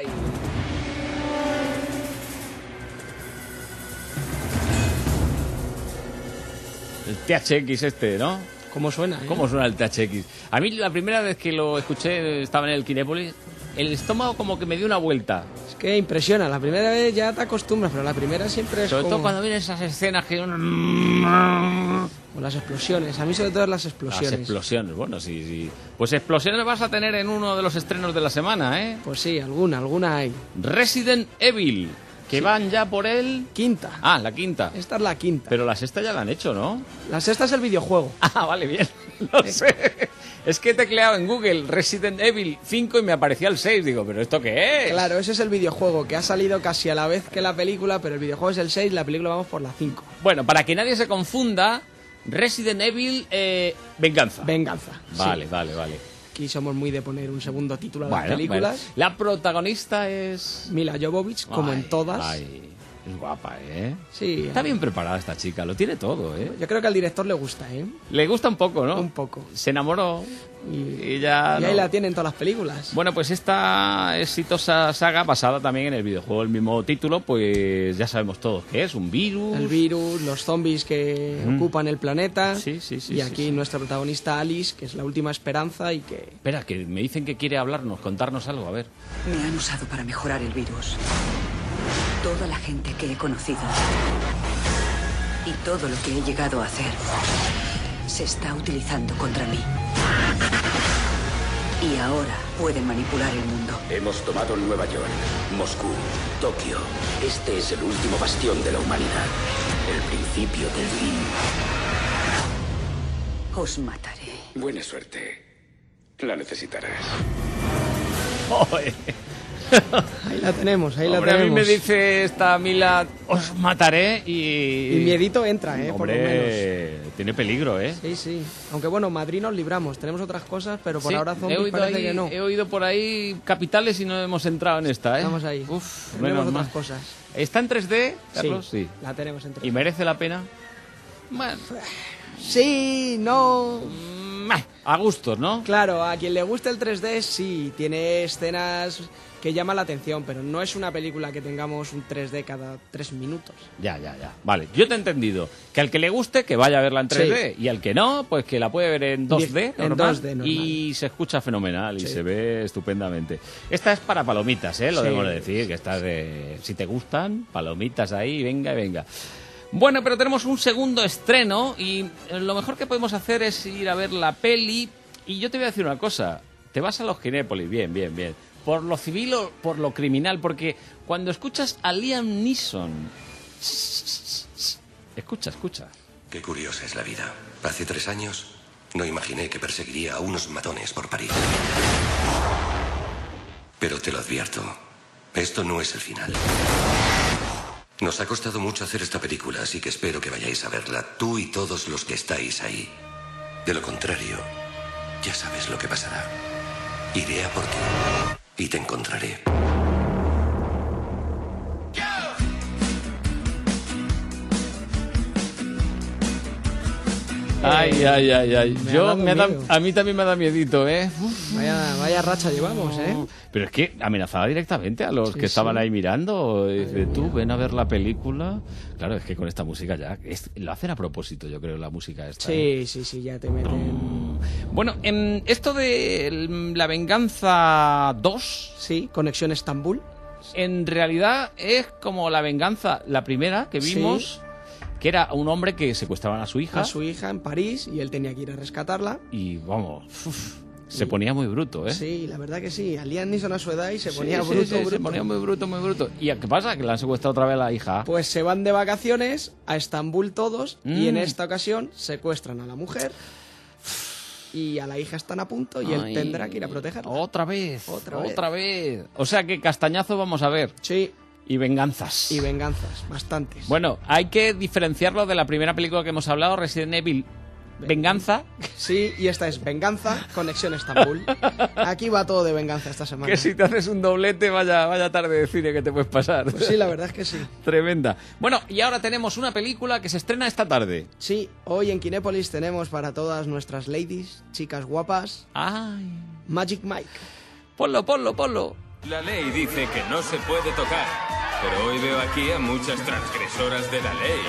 El THX este, ¿no? ¿Cómo suena? ¿Cómo suena el THX? A mí la primera vez que lo escuché, estaba en el Kinépolis, el estómago como que me dio una vuelta. Es que impresiona. La primera vez ya te acostumbras, pero la primera siempre es Sobre como... todo cuando vienen esas escenas que... O las explosiones. A mí sobre todo las explosiones. Las explosiones, bueno, sí. Pues explosiones vas a tener en uno de los estrenos de la semana, ¿eh? Pues sí, alguna hay. Resident Evil, que van ya por el... Quinta. Ah, la quinta. Esta es la quinta. Pero la sexta ya la han hecho, ¿no? La sexta es el videojuego. Ah, vale, bien. No sé. Es que he tecleado en Google Resident Evil 5 y me aparecía el 6. Digo, ¿pero esto qué es? Claro, ese es el videojuego, que ha salido casi a la vez que la película, pero el videojuego es el 6, la película vamos por la 5. Bueno, para que nadie se confunda, Resident Evil Venganza. Venganza. Vale, sí. vale. Aquí somos muy de poner un segundo título a las Bueno, películas. bueno. La protagonista es... Mila Jovovich, como Ay, en todas. ay. Es guapa, ¿eh? Sí. Está bien preparada esta chica, lo tiene todo, ¿eh? Yo creo que al director le gusta, ¿eh? Le gusta un poco, ¿no? Un poco. Se enamoró y ya... Y ahí la tienen todas las películas. Bueno, pues esta exitosa saga, basada también en el videojuego del mismo título, pues ya sabemos todos qué es, un virus... El virus, los zombies que ocupan el planeta. Sí. Y aquí nuestra protagonista Alice, que es la última esperanza y que... Espera, que me dicen que quiere hablarnos, contarnos algo, a ver. Me han usado para mejorar el virus. Toda la gente que he conocido y todo lo que he llegado a hacer se está utilizando contra mí. Y ahora pueden manipular el mundo. Hemos tomado Nueva York, Moscú, Tokio. Este es el último bastión de la humanidad. El principio del fin. Os mataré. Buena suerte. La necesitarás. Ahí la tenemos, ahí Hombre, la tenemos. a mí me dice esta Mila, os mataré y... Y miedito entra, por lo menos. Hombre, tiene peligro, ¿eh? Sí. Aunque bueno, Madrid nos libramos. Tenemos otras cosas, pero por Sí, ahora zombies parece que no. He oído por ahí capitales y no hemos entrado en esta, ¿eh? Estamos ahí. Uf, Tenemos menos otras mal. cosas. ¿Está en 3D, Carlos? Sí. La tenemos en 3D. ¿Y merece la pena? Bueno, sí, no... a gustos, ¿no? Claro, a quien le guste el 3D sí, tiene escenas que llaman la atención, pero no es una película que tengamos un 3D cada 3 minutos. Ya. Vale, yo te he entendido. Que al que le guste, que vaya a verla en 3D. Y al que no, pues que la puede ver en 2D, en normal, 2D normal. Y se escucha fenomenal y Sí. se ve estupendamente. Esta es para palomitas, ¿eh? Lo Sí. debemos de decir, que esta de... Si te gustan, palomitas ahí, venga. Bueno, pero tenemos un segundo estreno y lo mejor que podemos hacer es ir a ver la peli. Y yo te voy a decir una cosa. Te vas a los Kinépolis, bien. ¿Por lo civil o por lo criminal? Porque cuando escuchas a Liam Neeson... Escucha. Qué curiosa es la vida. Hace 3 años no imaginé que perseguiría a unos matones por París. Pero te lo advierto, esto no es el final. Nos ha costado mucho hacer esta película, así que espero que vayáis a verla, tú y todos los que estáis ahí. De lo contrario, ya sabes lo que pasará. Iré a por ti y te encontraré. Ay. Me ha dado miedo. A mí también me da miedito, ¿eh? Vaya racha llevamos, ¿eh? Pero es que amenazaba directamente a los que estaban ahí mirando. Dice, tú ven a ver la película. Claro, es que con esta música ya... lo hacen a propósito, yo creo, la música esta. Sí, ya te meten... Bueno, esto de La Venganza 2... Sí, Conexión Estambul. En realidad es como La Venganza, la primera que vimos... Sí. Que era un hombre que secuestraban a su hija. A su hija en París y él tenía que ir a rescatarla. Y vamos... Se ponía muy bruto, ¿eh? Sí, la verdad que sí. A Liam Neeson a su edad y se ponía Sí, bruto. se ponía muy bruto. ¿Y qué pasa? ¿Que le han secuestrado otra vez a la hija? Pues se van de vacaciones a Estambul todos y en esta ocasión secuestran a la mujer y a la hija están a punto y él tendrá que ir a protegerla. Otra vez. O sea que castañazo vamos a ver. Sí. Y venganzas. Bastantes. Bueno, hay que diferenciarlo de la primera película que hemos hablado, Resident Evil. Venganza. Sí, y esta es Venganza, Conexión Estambul. Aquí va todo de venganza esta semana. Que si te haces un doblete, vaya tarde de cine que te puedes pasar. Pues sí, la verdad es que sí. Tremenda. Bueno, y ahora tenemos una película que se estrena esta tarde. Sí, hoy en Kinépolis tenemos para todas nuestras ladies, chicas guapas, Magic Mike. Ponlo. La ley dice que no se puede tocar, pero hoy veo aquí a muchas transgresoras de la ley.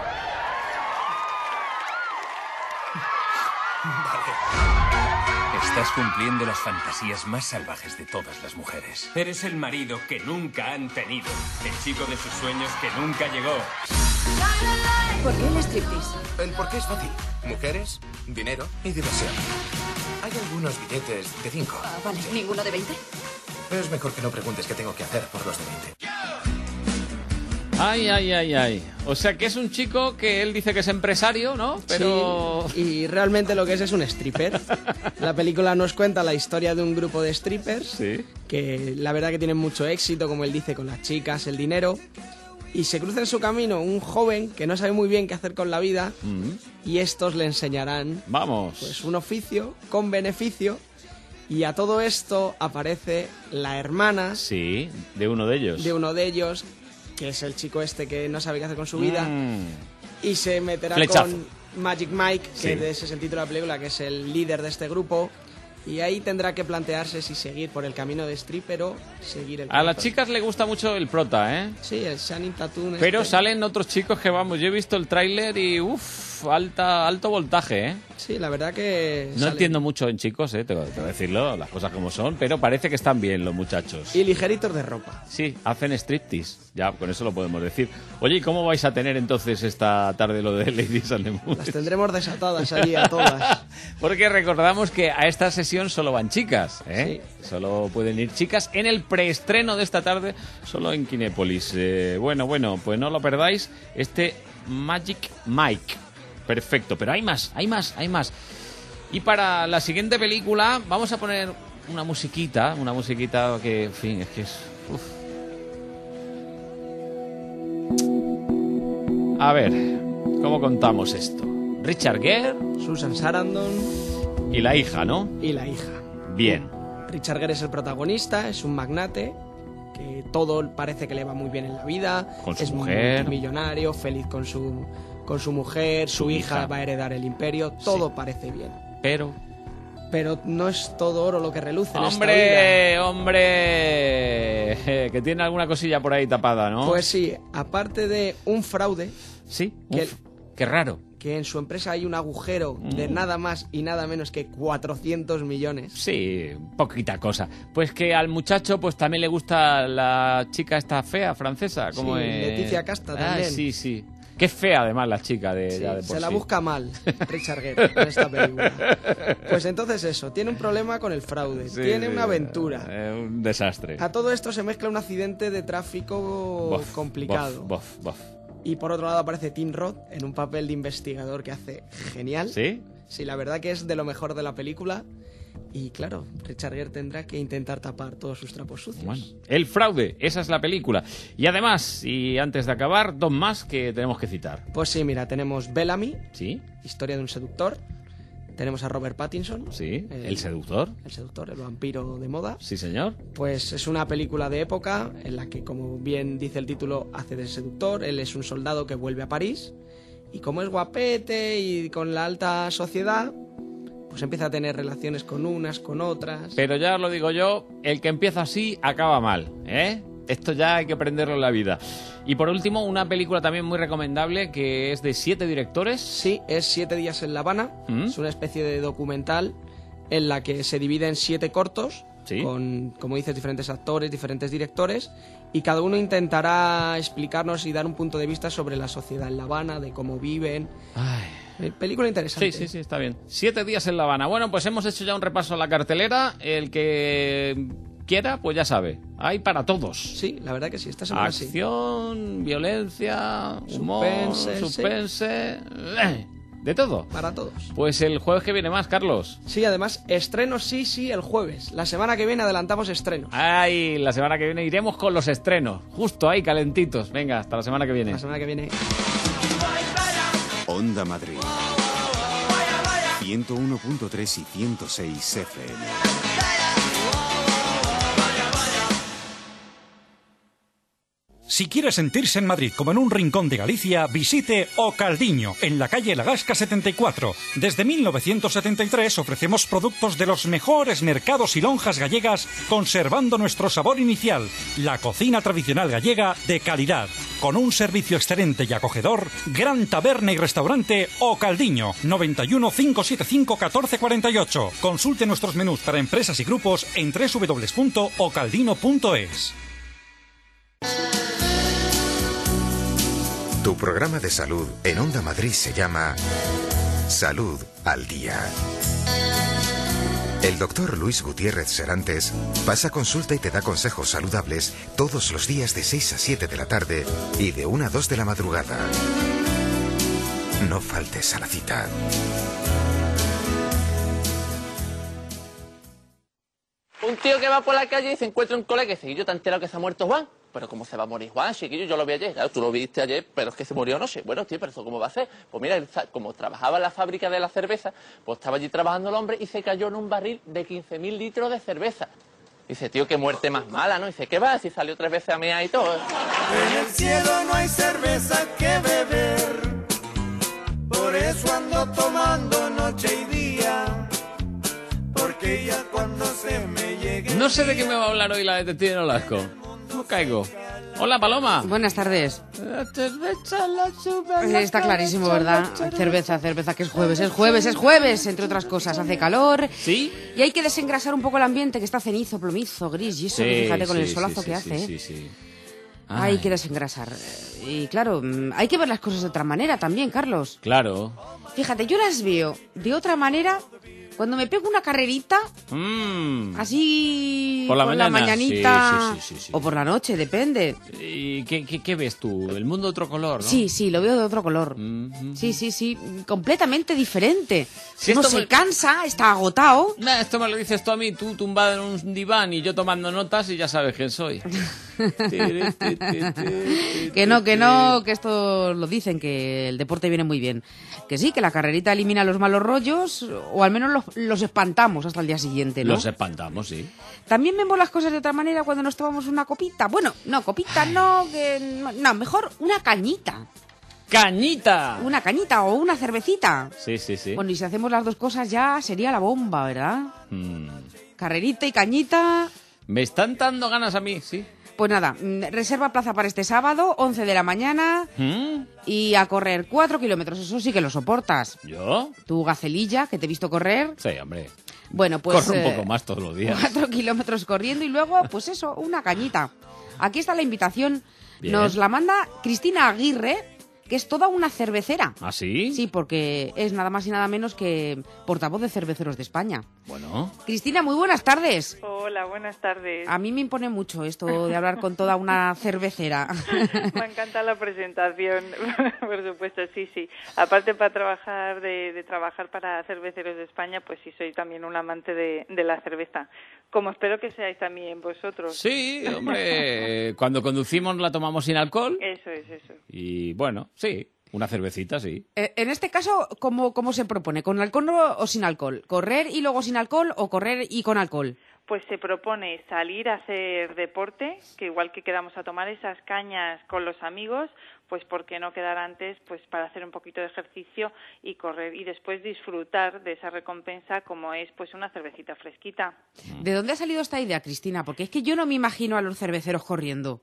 Estás cumpliendo las fantasías más salvajes de todas las mujeres. Eres el marido que nunca han tenido, el chico de sus sueños que nunca llegó. ¿Por qué el striptease? El porqué es fácil. Mujeres, dinero y diversión. Hay algunos billetes de 5. Vale, ¿ninguno de 20? Es mejor que no preguntes qué tengo que hacer por los de 20. Ay. O sea que es un chico que él dice que es empresario, ¿no? Pero... Sí, y realmente lo que es un stripper. La película nos cuenta la historia de un grupo de strippers que la verdad que tienen mucho éxito, como él dice, con las chicas, el dinero. Y se cruza en su camino un joven que no sabe muy bien qué hacer con la vida y estos le enseñarán pues un oficio con beneficio. Y a todo esto aparece la hermana de uno de ellos. que es el chico este que no sabe qué hacer con su vida, y se meterá Flechazo. con Magic Mike, que ese es el título de la película, que es el líder de este grupo. Y ahí tendrá que plantearse si seguir por el camino de stripper o seguir el... A las chicas le gusta mucho el prota, ¿eh? Sí, el Channing Tatum. Pero salen otros chicos que, vamos, yo he visto el tráiler y, alto voltaje, ¿eh? Sí, la verdad que... No entiendo mucho en chicos, tengo que decirlo, las cosas como son, pero parece que están bien los muchachos. Y ligeritos de ropa. Sí, hacen striptease, ya, con eso lo podemos decir. Oye, ¿y cómo vais a tener entonces esta tarde lo de Ladies and the Moon? Las tendremos desatadas allí a todas. Porque recordamos que a esta sesión solo van chicas, ¿eh? Sí. Solo pueden ir chicas en el preestreno de esta tarde, solo en Kinépolis. Bueno, pues no lo perdáis, este Magic Mike. Perfecto, pero hay más. Y para la siguiente película vamos a poner una musiquita que, en fin, es que es... A ver, ¿cómo contamos esto? Richard Gere, Susan Sarandon y la hija, ¿no? Y la hija. Bien. Richard Gere es el protagonista, es un magnate que todo parece que le va muy bien en la vida. Con su mujer. Es millonario, feliz con su mujer, su hija va a heredar el imperio, todo parece bien. Pero no es todo oro lo que reluce en esta vida. ¡Hombre! Que tiene alguna cosilla por ahí tapada, ¿no? Pues sí, aparte de un fraude... Sí, qué raro. Que en su empresa hay un agujero de nada más y nada menos que 400 millones. Sí, poquita cosa. Pues que al muchacho pues también le gusta la chica esta fea francesa. Como sí, Leticia Casta también. Sí. Qué fea además la chica de por se la busca mal Richard Gere en esta película. Pues entonces eso, tiene un problema con el fraude, tiene una aventura. Un desastre. A todo esto se mezcla un accidente de tráfico complicado. Y por otro lado aparece Tim Roth en un papel de investigador que hace genial. ¿Sí? Sí, la verdad que es de lo mejor de la película. Y claro, Richard Gere tendrá que intentar tapar todos sus trapos sucios. Bueno, El fraude, esa es la película. Y además, y antes de acabar, dos más que tenemos que citar. Pues sí, mira, tenemos Bellamy, ¿sí? Historia de un seductor. Tenemos a Robert Pattinson. Sí, el seductor. El seductor, el vampiro de moda. Sí, señor. Pues es una película de época en la que, como bien dice el título, hace de seductor. Él es un soldado que vuelve a París. Y como es guapete y con la alta sociedad, pues empieza a tener relaciones con unas, con otras. Pero ya os lo digo yo, el que empieza así acaba mal, ¿eh? Esto ya hay que aprenderlo en la vida. Y por último, una película también muy recomendable que es de 7 directores. Sí, es 7 días en La Habana. Es una especie de documental en la que se divide en 7 cortos, con, como dices, diferentes actores, diferentes directores, y cada uno intentará explicarnos y dar un punto de vista sobre la sociedad en La Habana, de cómo viven. Película interesante. Sí, está bien. 7 días en La Habana. Bueno, pues hemos hecho ya un repaso a la cartelera. El que quiera, pues ya sabe. Hay para todos. Sí, la verdad que sí. Esta semana sí. Acción, violencia, humor, suspense. De todo. Para todos. Pues el jueves que viene más, Carlos. Sí, además, estrenos sí, el jueves. La semana que viene adelantamos estrenos. Ay, la semana que viene iremos con los estrenos. Justo ahí, calentitos. Venga, hasta la semana que viene. La semana que viene. Onda Madrid. 101.3 y 106 FM. Si quiere sentirse en Madrid como en un rincón de Galicia, visite O Caldiño, en la calle La Gasca 74. Desde 1973 ofrecemos productos de los mejores mercados y lonjas gallegas, conservando nuestro sabor inicial, la cocina tradicional gallega de calidad. Con un servicio excelente y acogedor, gran taberna y restaurante O Caldiño, 91 575 1448. Consulte nuestros menús para empresas y grupos en www.ocaldino.es. Tu programa de salud en Onda Madrid se llama Salud al Día. El doctor Luis Gutiérrez Serantes pasa consulta y te da consejos saludables todos los días de 6 a 7 de la tarde y de 1 a 2 de la madrugada. No faltes a la cita. Un tío que va por la calle y se encuentra un colega y dice, ¿y yo te he enterado que se ha muerto Juan? Pero ¿cómo se va a morir Juan, chiquillo? Yo lo vi ayer. Claro, tú lo viste ayer, pero es que se murió anoche. Bueno, tío, pero ¿eso cómo va a ser? Pues mira, como trabajaba en la fábrica de la cerveza, pues estaba allí trabajando el hombre y se cayó en un barril de 15.000 litros de cerveza. Dice, tío, qué muerte más mala, ¿no? Dice, ¿qué va? Si salió 3 veces a mear y todo. En el cielo no hay cerveza que beber, por eso ando tomando noche y día, porque ya cuando se me llegue... No sé de qué me va a hablar hoy la detective Nolasco. No caigo. Hola, Paloma. Buenas tardes. Está clarísimo, ¿verdad? Cerveza, que es jueves, entre otras cosas. Hace calor. ¿Sí? Y hay que desengrasar un poco el ambiente, que está cenizo, plomizo, gris, y eso, fíjate, con el solazo que hace. Sí. Hay que desengrasar. Y claro, hay que ver las cosas de otra manera también, Carlos. Claro. Fíjate, yo las veo de otra manera cuando me pego una carrerita, así por la mañanita, sí. o por la noche, depende. ¿Y qué ves tú? El mundo de otro color, ¿no? Sí, lo veo de otro color. Sí, completamente diferente. Si Uno se cansa, está agotado. Esto me lo dices tú a mí, tú tumbado en un diván y yo tomando notas y ya sabes quién soy. Que no, que esto lo dicen, que el deporte viene muy bien. Que sí, que la carrerita elimina los malos rollos, o al menos los espantamos hasta el día siguiente, ¿no? Los espantamos, sí. También vemos las cosas de otra manera cuando nos tomamos una copita. Bueno, no, copita no, mejor una cañita. ¡Cañita! Una cañita o una cervecita. Sí. Bueno, y si hacemos las dos cosas ya sería la bomba, ¿verdad? Carrerita y cañita. Me están dando ganas a mí, sí. Pues nada, reserva plaza para este sábado, 11 de la mañana, y a correr 4 kilómetros, eso sí que lo soportas. ¿Yo? Tu gacelilla, que te he visto correr. Sí, hombre. Bueno, pues... Corro un poco más todos los días. 4 kilómetros corriendo y luego, pues eso, una cañita. Aquí está la invitación. Bien. Nos la manda Cristina Aguirre, que es toda una cervecera. ¿Ah, sí? Sí, porque es nada más y nada menos que portavoz de Cerveceros de España. Bueno. Cristina, muy buenas tardes. Hola, buenas tardes. A mí me impone mucho esto de hablar con toda una cervecera. Me encanta la presentación, por supuesto, sí. Aparte para trabajar de trabajar para Cerveceros de España, pues sí soy también un amante de la cerveza, como espero que seáis también vosotros. Sí, hombre, cuando conducimos la tomamos sin alcohol. Eso es. Y bueno, sí, una cervecita, sí. En este caso, ¿cómo se propone? ¿Con alcohol o sin alcohol? ¿Correr y luego sin alcohol o correr y con alcohol? Pues se propone salir a hacer deporte, que igual que quedamos a tomar esas cañas con los amigos, pues ¿por qué no quedar antes pues para hacer un poquito de ejercicio y correr y después disfrutar de esa recompensa como es pues una cervecita fresquita? ¿De dónde ha salido esta idea, Cristina? Porque es que yo no me imagino a los cerveceros corriendo.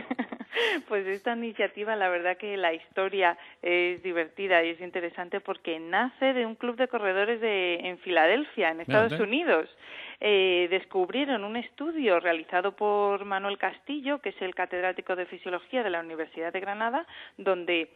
Pues esta iniciativa, la verdad que la historia es divertida y es interesante porque nace de un club de corredores en Filadelfia, en Estados Unidos. Descubrieron un estudio realizado por Manuel Castillo, que es el catedrático de Fisiología de la Universidad de Granada, donde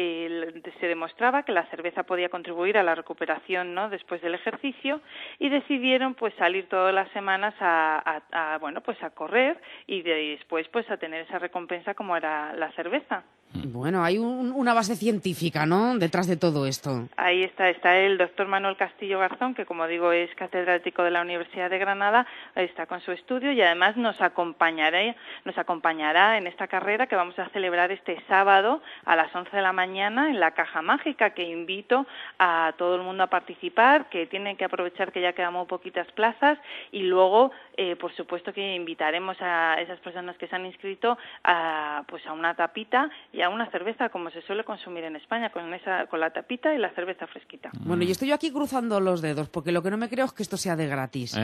se demostraba que la cerveza podía contribuir a la recuperación, ¿no?, después del ejercicio, y decidieron pues salir todas las semanas a correr y después pues a tener esa recompensa como era la cerveza. Bueno, hay una base científica, ¿no?, detrás de todo esto. Ahí está el doctor Manuel Castillo Garzón, que como digo es catedrático de la Universidad de Granada, está con su estudio y además nos acompañará en esta carrera que vamos a celebrar este sábado a las 11 de la mañana en la Caja Mágica, que invito a todo el mundo a participar, que tienen que aprovechar que ya quedan muy poquitas plazas y luego, por supuesto que invitaremos a esas personas que se han inscrito a una tapita y a una cerveza como se suele consumir en España, con la tapita y la cerveza fresquita. Bueno, y estoy yo aquí cruzando los dedos, porque lo que no me creo es que esto sea de gratis.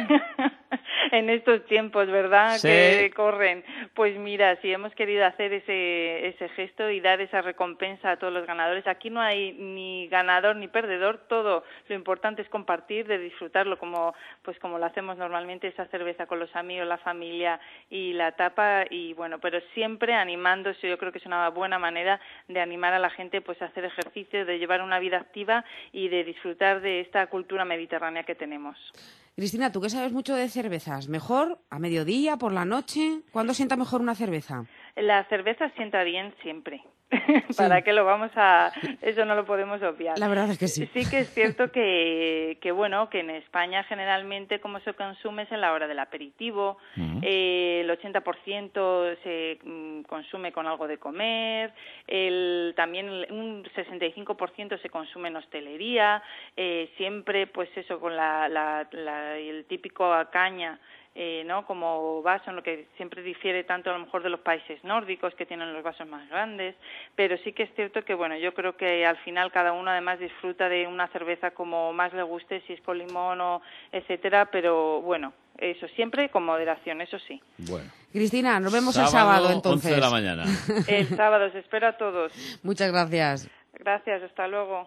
En estos tiempos, ¿verdad?, Sí. que corren. Pues mira, si hemos querido hacer ese gesto y dar esa recompensa a todos los ganadores, aquí no hay ni ganador ni perdedor, todo lo importante es compartir, de disfrutarlo como lo hacemos normalmente, esa cerveza con los amigos, la familia y la tapa, y bueno, pero siempre animándose. Yo creo que es una buena manera de animar a la gente pues a hacer ejercicio, de llevar una vida activa y de disfrutar de esta cultura mediterránea que tenemos. Cristina, tú que sabes mucho de cervezas, ¿mejor a mediodía, por la noche? ¿Cuándo sienta mejor una cerveza? La cerveza sienta bien siempre. ¿Para qué lo vamos a...? Eso no lo podemos obviar. La verdad es que sí. Sí que es cierto que en España generalmente como se consume es en la hora del aperitivo. El 80% se consume con algo de comer. También un 65% se consume en hostelería. Siempre, pues eso, con el típico caña ¿no? Como vaso, en lo que siempre difiere tanto a lo mejor de los países nórdicos, que tienen los vasos más grandes, pero sí que es cierto que, bueno, yo creo que al final cada uno además disfruta de una cerveza como más le guste, si es con limón o etcétera, pero bueno, eso siempre con moderación, eso sí. Bueno. Cristina, nos vemos el sábado, 11 entonces. de la mañana. El sábado, os espero a todos. Muchas gracias. Gracias, hasta luego.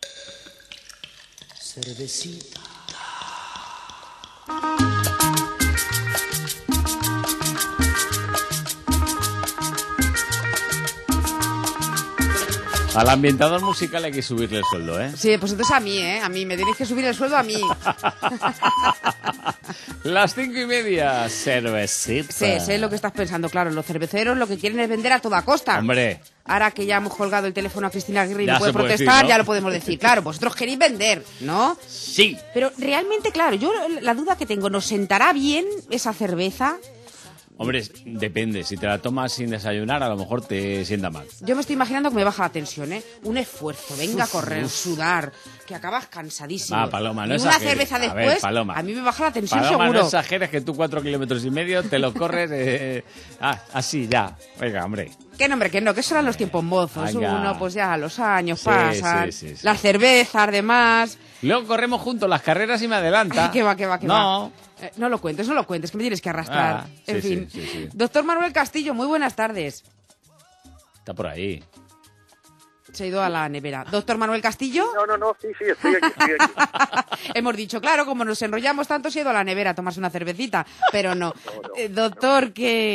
Cervecita. Al ambientador musical hay que subirle el sueldo, ¿eh? Sí, pues entonces a mí me tenéis que subir el sueldo a mí. Las 5:30, cervecita. Sí, sé lo que estás pensando, claro, los cerveceros lo que quieren es vender a toda costa. Hombre. Ahora que ya hemos colgado el teléfono a Cristina Aguirre y Ya no puede se puede protestar, decir, ¿no? ya lo podemos decir. Claro, vosotros queréis vender, ¿no? Sí. Pero realmente, claro, yo la duda que tengo, ¿nos sentará bien esa cerveza? Hombre, depende. Si te la tomas sin desayunar, a lo mejor te sienta mal. Yo me estoy imaginando que me baja la tensión, ¿eh? Un esfuerzo, venga a correr, Uf. sudar, que acabas cansadísimo. Va, Paloma, no y una exageres. cerveza A ver, después, Paloma. a mí me baja la tensión Paloma, seguro. no exageres que tú 4,5 kilómetros te lo corres así ya. Venga, hombre. Que no, hombre, que no, que eso eran los tiempos mozos. Venga. Uno, pues ya los años Sí, pasan, sí. las cervezas, además. Luego corremos juntos las carreras y me adelanta. Ay, que va. No. No lo cuentes, que me tienes que arrastrar. Ah, en sí, fin. sí. Doctor Manuel Castillo, muy buenas tardes. Está por ahí. Se ha ido a la nevera. Doctor Manuel Castillo. No, sí, estoy aquí. Hemos dicho, claro, como nos enrollamos tanto, se ha ido a la nevera a tomarse una cervecita. Pero no. Doctor,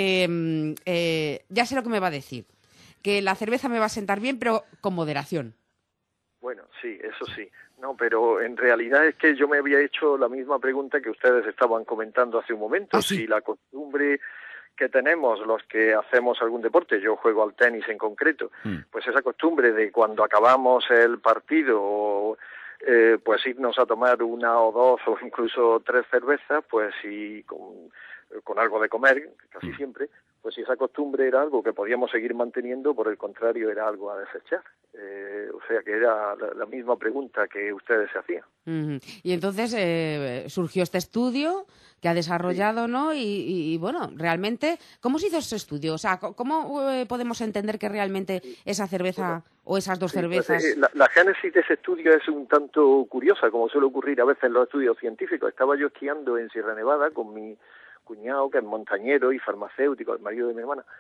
que ya sé lo que me va a decir. Que la cerveza me va a sentar bien, pero con moderación. Bueno, sí, eso sí. No, pero en realidad es que yo me había hecho la misma pregunta que ustedes estaban comentando hace un momento. Si la costumbre que tenemos los que hacemos algún deporte, yo juego al tenis en concreto, pues esa costumbre de cuando acabamos el partido, pues irnos a tomar una o dos o incluso 3 cervezas, pues y con algo de comer, casi siempre, pues si esa costumbre era algo que podíamos seguir manteniendo, por el contrario era algo a desechar. O sea que era la misma pregunta que ustedes se hacían. Y entonces surgió este estudio que ha desarrollado, ¿no? Y bueno, realmente, ¿cómo se hizo ese estudio? O sea, ¿cómo podemos entender que realmente esa cerveza o esas dos cervezas... Pues, la génesis de ese estudio es un tanto curiosa, como suele ocurrir a veces en los estudios científicos. Estaba yo esquiando en Sierra Nevada con mi cuñado, que es montañero y farmacéutico, el marido de mi hermana,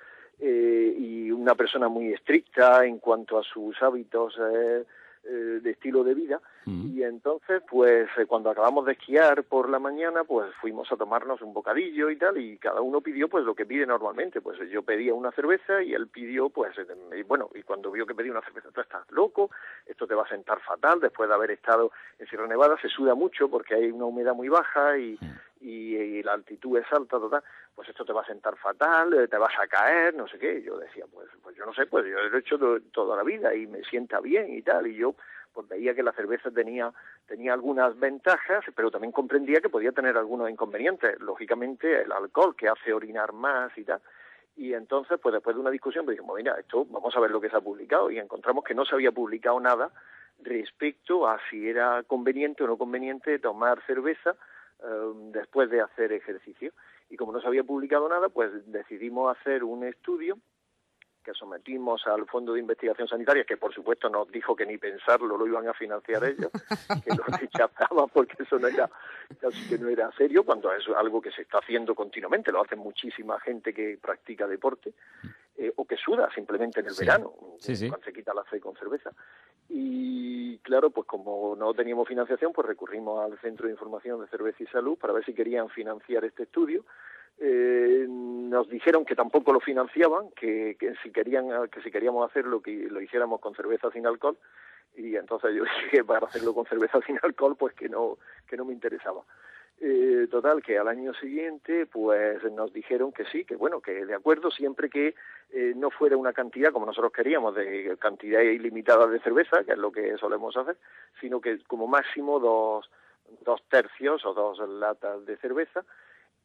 y una persona muy estricta en cuanto a sus hábitos de estilo de vida, y entonces pues cuando acabamos de esquiar por la mañana pues fuimos a tomarnos un bocadillo y tal, y cada uno pidió pues lo que pide normalmente. Pues yo pedía una cerveza y él pidió pues y cuando vio que pedía una cerveza: tú estás loco, esto te va a sentar fatal, después de haber estado en Sierra Nevada se suda mucho porque hay una humedad muy baja y la altitud es alta, total, pues esto te va a sentar fatal, te vas a caer, no sé qué. Y yo decía, pues yo no sé, pues yo lo he hecho toda la vida y me sienta bien y tal, y yo pues veía que la cerveza tenía algunas ventajas, pero también comprendía que podía tener algunos inconvenientes, lógicamente el alcohol, que hace orinar más y tal. Y entonces, pues después de una discusión, pues dijimos, mira, esto vamos a ver lo que se ha publicado, y encontramos que no se había publicado nada respecto a si era conveniente o no conveniente tomar cerveza después de hacer ejercicio. Y como no se había publicado nada, pues decidimos hacer un estudio que sometimos al Fondo de Investigación Sanitaria, que por supuesto nos dijo que ni pensarlo lo iban a financiar ellos, que lo rechazaban porque eso casi que no era serio, cuando es algo que se está haciendo continuamente, lo hace muchísima gente que practica deporte, o que suda simplemente en el verano, cuando se quita la sed con cerveza. Y claro, pues como no teníamos financiación, pues recurrimos al Centro de Información de Cerveza y Salud para ver si querían financiar este estudio. Nos dijeron que tampoco lo financiaban, que si queríamos hacerlo, que lo hiciéramos con cerveza sin alcohol, y entonces yo dije que para hacerlo con cerveza sin alcohol pues que no me interesaba. Total, que al año siguiente pues nos dijeron que sí, que bueno, que de acuerdo, siempre que no fuera una cantidad como nosotros queríamos, de cantidad ilimitada de cerveza, que es lo que solemos hacer, sino que como máximo dos tercios o 2 latas de cerveza.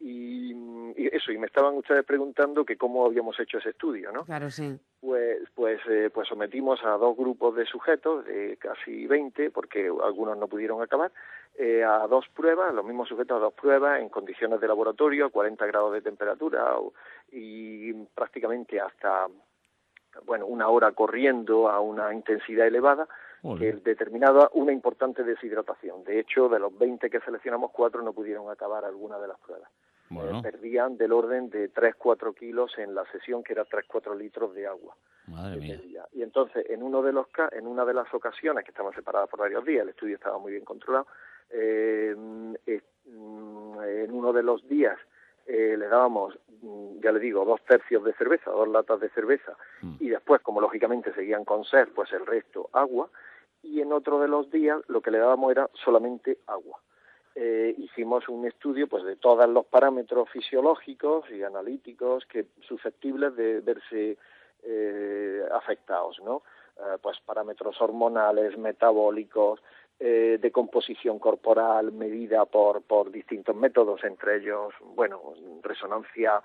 Y eso, y me estaban ustedes preguntando que cómo habíamos hecho ese estudio, ¿no? Claro, sí. Pues pues sometimos a 2 grupos de sujetos, de casi 20, porque algunos no pudieron acabar, a 2 pruebas, los mismos sujetos a 2 pruebas en condiciones de laboratorio, a 40 grados de temperatura y prácticamente hasta, 1 hora corriendo a una intensidad elevada, que determinaba una importante deshidratación. De hecho, de los 20 que seleccionamos, 4 no pudieron acabar alguna de las pruebas. Perdían del orden de 3-4 kilos en la sesión, que era 3-4 litros de agua. Madre mía. Y entonces, en una de las ocasiones, que estaban separadas por varios días, el estudio estaba muy bien controlado, en uno de los días le dábamos, ya le digo, 2 tercios de cerveza, 2 latas de cerveza, y después, como lógicamente seguían con sed, pues el resto agua, y en otro de los días lo que le dábamos era solamente agua. Hicimos un estudio pues de todos los parámetros fisiológicos y analíticos que susceptibles de verse afectados, ¿no? Pues parámetros hormonales, metabólicos, de composición corporal, medida por distintos métodos, entre ellos, resonancia,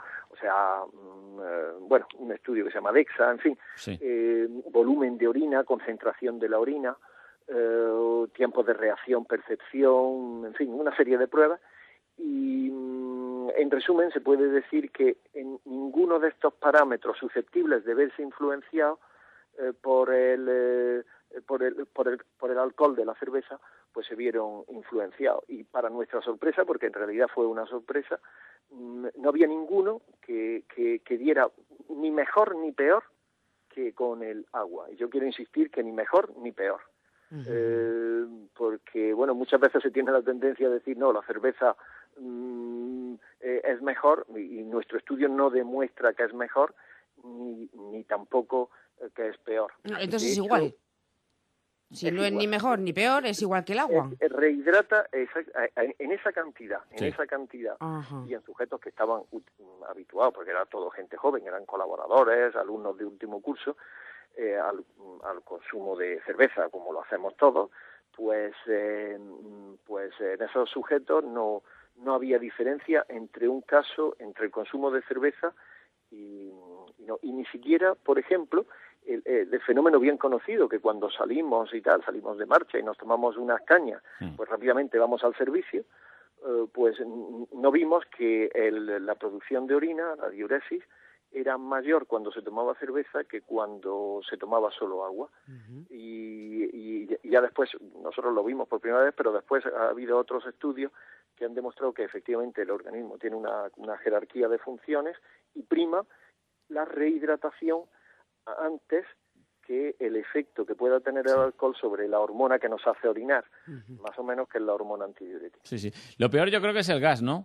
un estudio que se llama DEXA, en fin, volumen de orina, concentración de la orina, tiempos de reacción, percepción, en fin, una serie de pruebas. Y en resumen se puede decir que en ninguno de estos parámetros susceptibles de verse influenciados por el alcohol de la cerveza, pues se vieron influenciados. Y para nuestra sorpresa, porque en realidad fue una sorpresa, no había ninguno que diera ni mejor ni peor que con el agua. Y yo quiero insistir que ni mejor ni peor. Porque muchas veces se tiene la tendencia a decir no, la cerveza es mejor, y nuestro estudio no demuestra que es mejor ni tampoco que es peor. Entonces es igual. Si no es ni mejor ni peor, es igual que el agua. Rehidrata en esa cantidad, Ajá. Y en sujetos que estaban habituados, porque era todo gente joven, eran colaboradores, alumnos de último curso, al consumo de cerveza, como lo hacemos todos, pues en esos sujetos no había diferencia entre el consumo de cerveza y ni siquiera, por ejemplo, el fenómeno bien conocido, que cuando salimos de marcha y nos tomamos unas cañas, pues rápidamente vamos al servicio, pues no vimos que la producción de orina, la diuresis, era mayor cuando se tomaba cerveza que cuando se tomaba solo agua. Y ya después, nosotros lo vimos por primera vez, pero después ha habido otros estudios que han demostrado que efectivamente el organismo tiene una jerarquía de funciones y prima la rehidratación antes que el efecto que pueda tener el alcohol sobre la hormona que nos hace orinar, más o menos, que es la hormona antidiurética. Sí. Lo peor yo creo que es el gas, ¿no?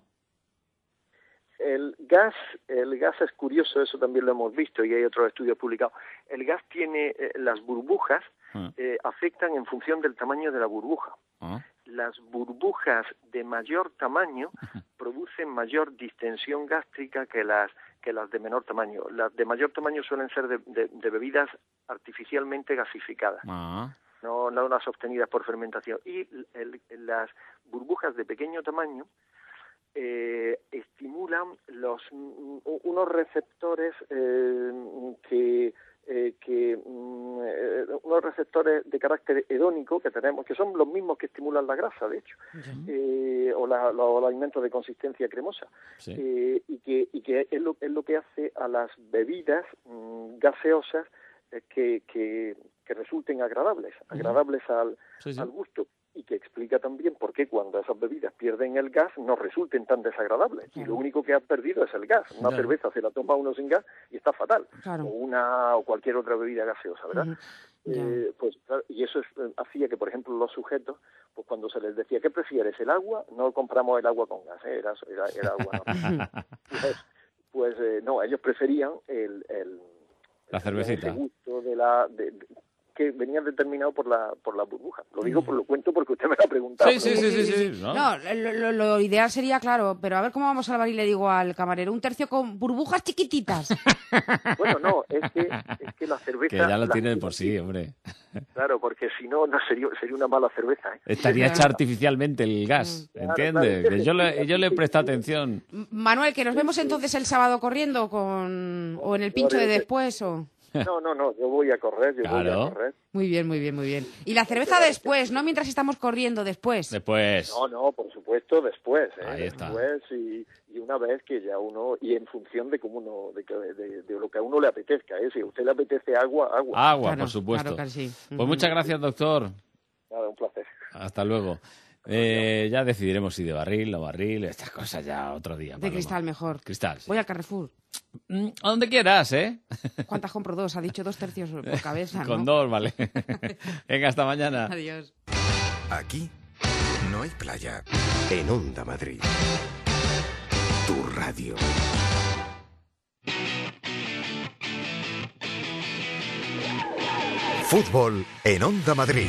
El gas es curioso, eso también lo hemos visto y hay otros estudios publicados. El gas tiene, las burbujas afectan en función del tamaño de la burbuja. Las burbujas de mayor tamaño producen mayor distensión gástrica que las de menor tamaño. Las de mayor tamaño suelen ser de bebidas artificialmente gasificadas, no las obtenidas por fermentación. Y las burbujas de pequeño tamaño estimulan unos receptores unos receptores de carácter hedónico que tenemos, que son los mismos que estimulan la grasa, de hecho, o los alimentos de consistencia cremosa, y que es lo que hace a las bebidas gaseosas que resulten agradables al gusto, y que explica también por qué cuando esas bebidas pierden el gas no resulten tan desagradables. Y lo único que ha perdido es el gas. Una cerveza se la toma uno sin gas y está fatal. O cualquier otra bebida gaseosa, ¿verdad? Y eso hacía que, por ejemplo, los sujetos, pues cuando se les decía, ¿qué prefieres, el agua? No compramos el agua con gas, era agua normal. No, ellos preferían la cervecita. El gusto que venía determinado por la burbuja. Lo cuento porque usted me lo ha preguntado. Sí. No, lo ideal sería, claro, pero a ver cómo vamos a lavar, y le digo al camarero, un tercio con burbujas chiquititas. Bueno, no, es que la cerveza... Que ya lo tiene de por sí, hombre. Claro, porque si no sería una mala cerveza, ¿eh? Estaría hecha artificialmente el gas, ¿entiendes? Que yo le he prestado atención. Manuel, que nos vemos entonces el sábado corriendo o en el pincho de después, o... No, yo voy a correr, voy a correr. Muy bien, muy bien, muy bien. Y la cerveza después, ¿no? Mientras estamos corriendo, después. Después. No, por supuesto, después. Ahí está. Después y una vez que ya uno, y en función de cómo uno, de lo que a uno le apetezca, Si a usted le apetece agua. Agua, Claro, por supuesto. claro que sí. Pues muchas gracias, doctor. Nada, un placer. Hasta luego. Ya decidiremos si de barril o barril, estas cosas ya otro día. De Paloma. cristal mejor. Cristal. Sí. Voy al Carrefour. A donde quieras, ¿eh? ¿Cuántas compro? 2. Ha dicho 2 tercios por cabeza, ¿no? Con 2, vale. Venga, hasta mañana. Adiós. Aquí no hay playa. En Onda Madrid. Tu radio. Fútbol en Onda Madrid.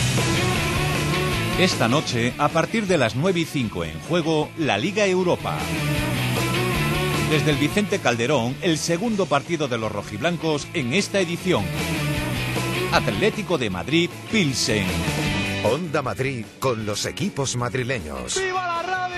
Esta noche, a partir de las 9:05 en juego, la Liga Europa. Desde el Vicente Calderón, el segundo partido de los rojiblancos en esta edición. Atlético de Madrid, Pilsen. Onda Madrid con los equipos madrileños. ¡Viva la radio!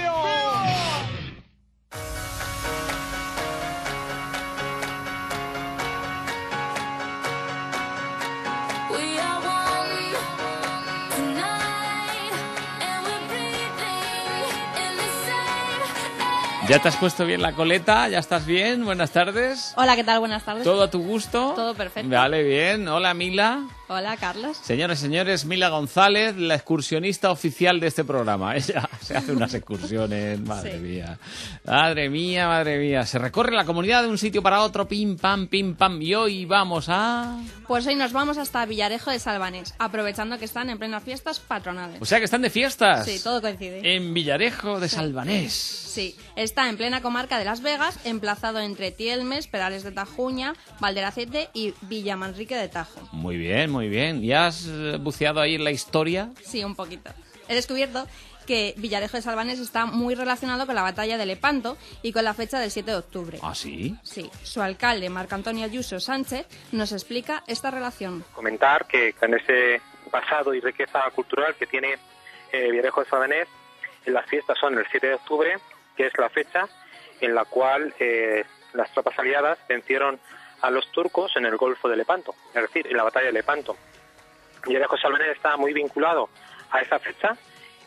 ¿Ya te has puesto bien la coleta? ¿Ya estás bien? Buenas tardes. Hola, ¿qué tal? Buenas tardes. ¿Todo a tu gusto? Todo perfecto. Vale, bien. Hola, Mila. Hola, Carlos. Señoras y señores, Mila González, la excursionista oficial de este programa. Ella se hace unas excursiones, madre mía. Madre mía, madre mía. Se recorre la comunidad de un sitio para otro, pim, pam, pim, pam. Y hoy vamos a... Pues hoy nos vamos hasta Villarejo de Salvanés, aprovechando que están en plenas fiestas patronales. O sea que están de fiestas. Sí, todo coincide. En Villarejo de Salvanés. Sí, está en plena comarca de Las Vegas, emplazado entre Tielmes, Perales de Tajuña, Valderacete y Villamanrique de Tajo. Muy bien, muy bien. ¿Ya has buceado ahí en la historia? Sí, un poquito. He descubierto que Villarejo de Salvanés está muy relacionado con la batalla de Lepanto y con la fecha del 7 de octubre. ¿Ah, sí? Sí. Su alcalde, Marco Antonio Ayuso Sánchez, nos explica esta relación. Comentar que con ese pasado y riqueza cultural que tiene Villarejo de Salvanés, las fiestas son el 7 de octubre, que es la fecha en la cual las tropas aliadas vencieron a los turcos en el Golfo de Lepanto, es decir, en la batalla de Lepanto. Villarejo de Salvanés está muy vinculado a esa fecha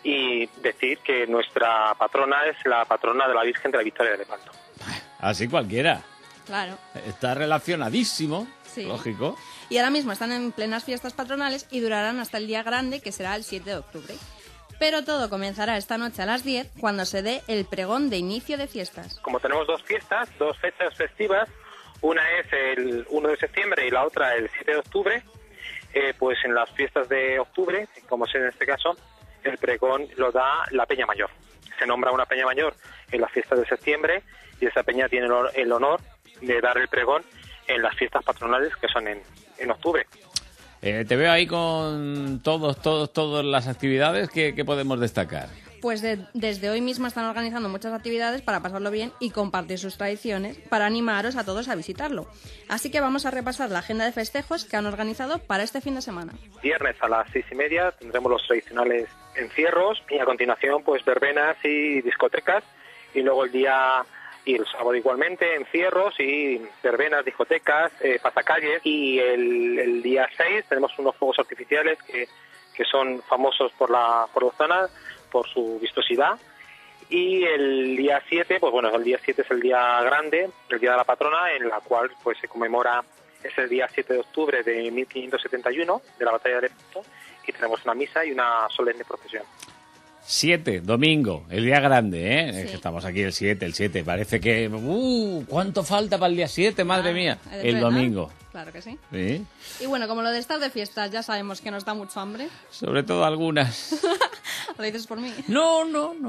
y decir que nuestra patrona es la patrona de la Virgen de la Victoria de Lepanto. Así cualquiera. Claro. Está relacionadísimo, Sí. lógico. Y ahora mismo están en plenas fiestas patronales y durarán hasta el día grande, que será el 7 de octubre. Pero todo comenzará esta noche a las 10, cuando se dé el pregón de inicio de fiestas. Como tenemos dos fiestas, dos fechas festivas, una es el 1 de septiembre y la otra el 7 de octubre, pues en las fiestas de octubre, como es en este caso, el pregón lo da la Peña Mayor. Se nombra una Peña Mayor en las fiestas de septiembre y esa peña tiene el honor de dar el pregón en las fiestas patronales que son en octubre. Te veo ahí con todas las actividades que podemos destacar. Pues desde hoy mismo están organizando muchas actividades para pasarlo bien y compartir sus tradiciones, para animaros a todos a visitarlo. Así que vamos a repasar la agenda de festejos que han organizado para este fin de semana. Viernes a las 6:30 tendremos los tradicionales encierros y a continuación pues verbenas y discotecas, y luego el sábado igualmente encierros y verbenas, discotecas, pasacalles, y el día 6 tenemos unos fuegos artificiales que son famosos por la zona por su vistosidad, y el día 7, pues bueno, el día 7 es el día grande, el día de la patrona, en la cual pues se conmemora, es el día 7 de octubre de 1571, de la batalla de Lepanto, y tenemos una misa y una solemne procesión. 7, domingo, el día grande, ¿eh? Sí. Estamos aquí el 7, parece que... ¿Cuánto falta para el día 7? Madre mía, el domingo. Claro que sí. Sí. Y bueno, como lo de estar de fiestas ya sabemos que nos da mucho hambre. Sobre todo algunas. ¿Lo dices por mí? No.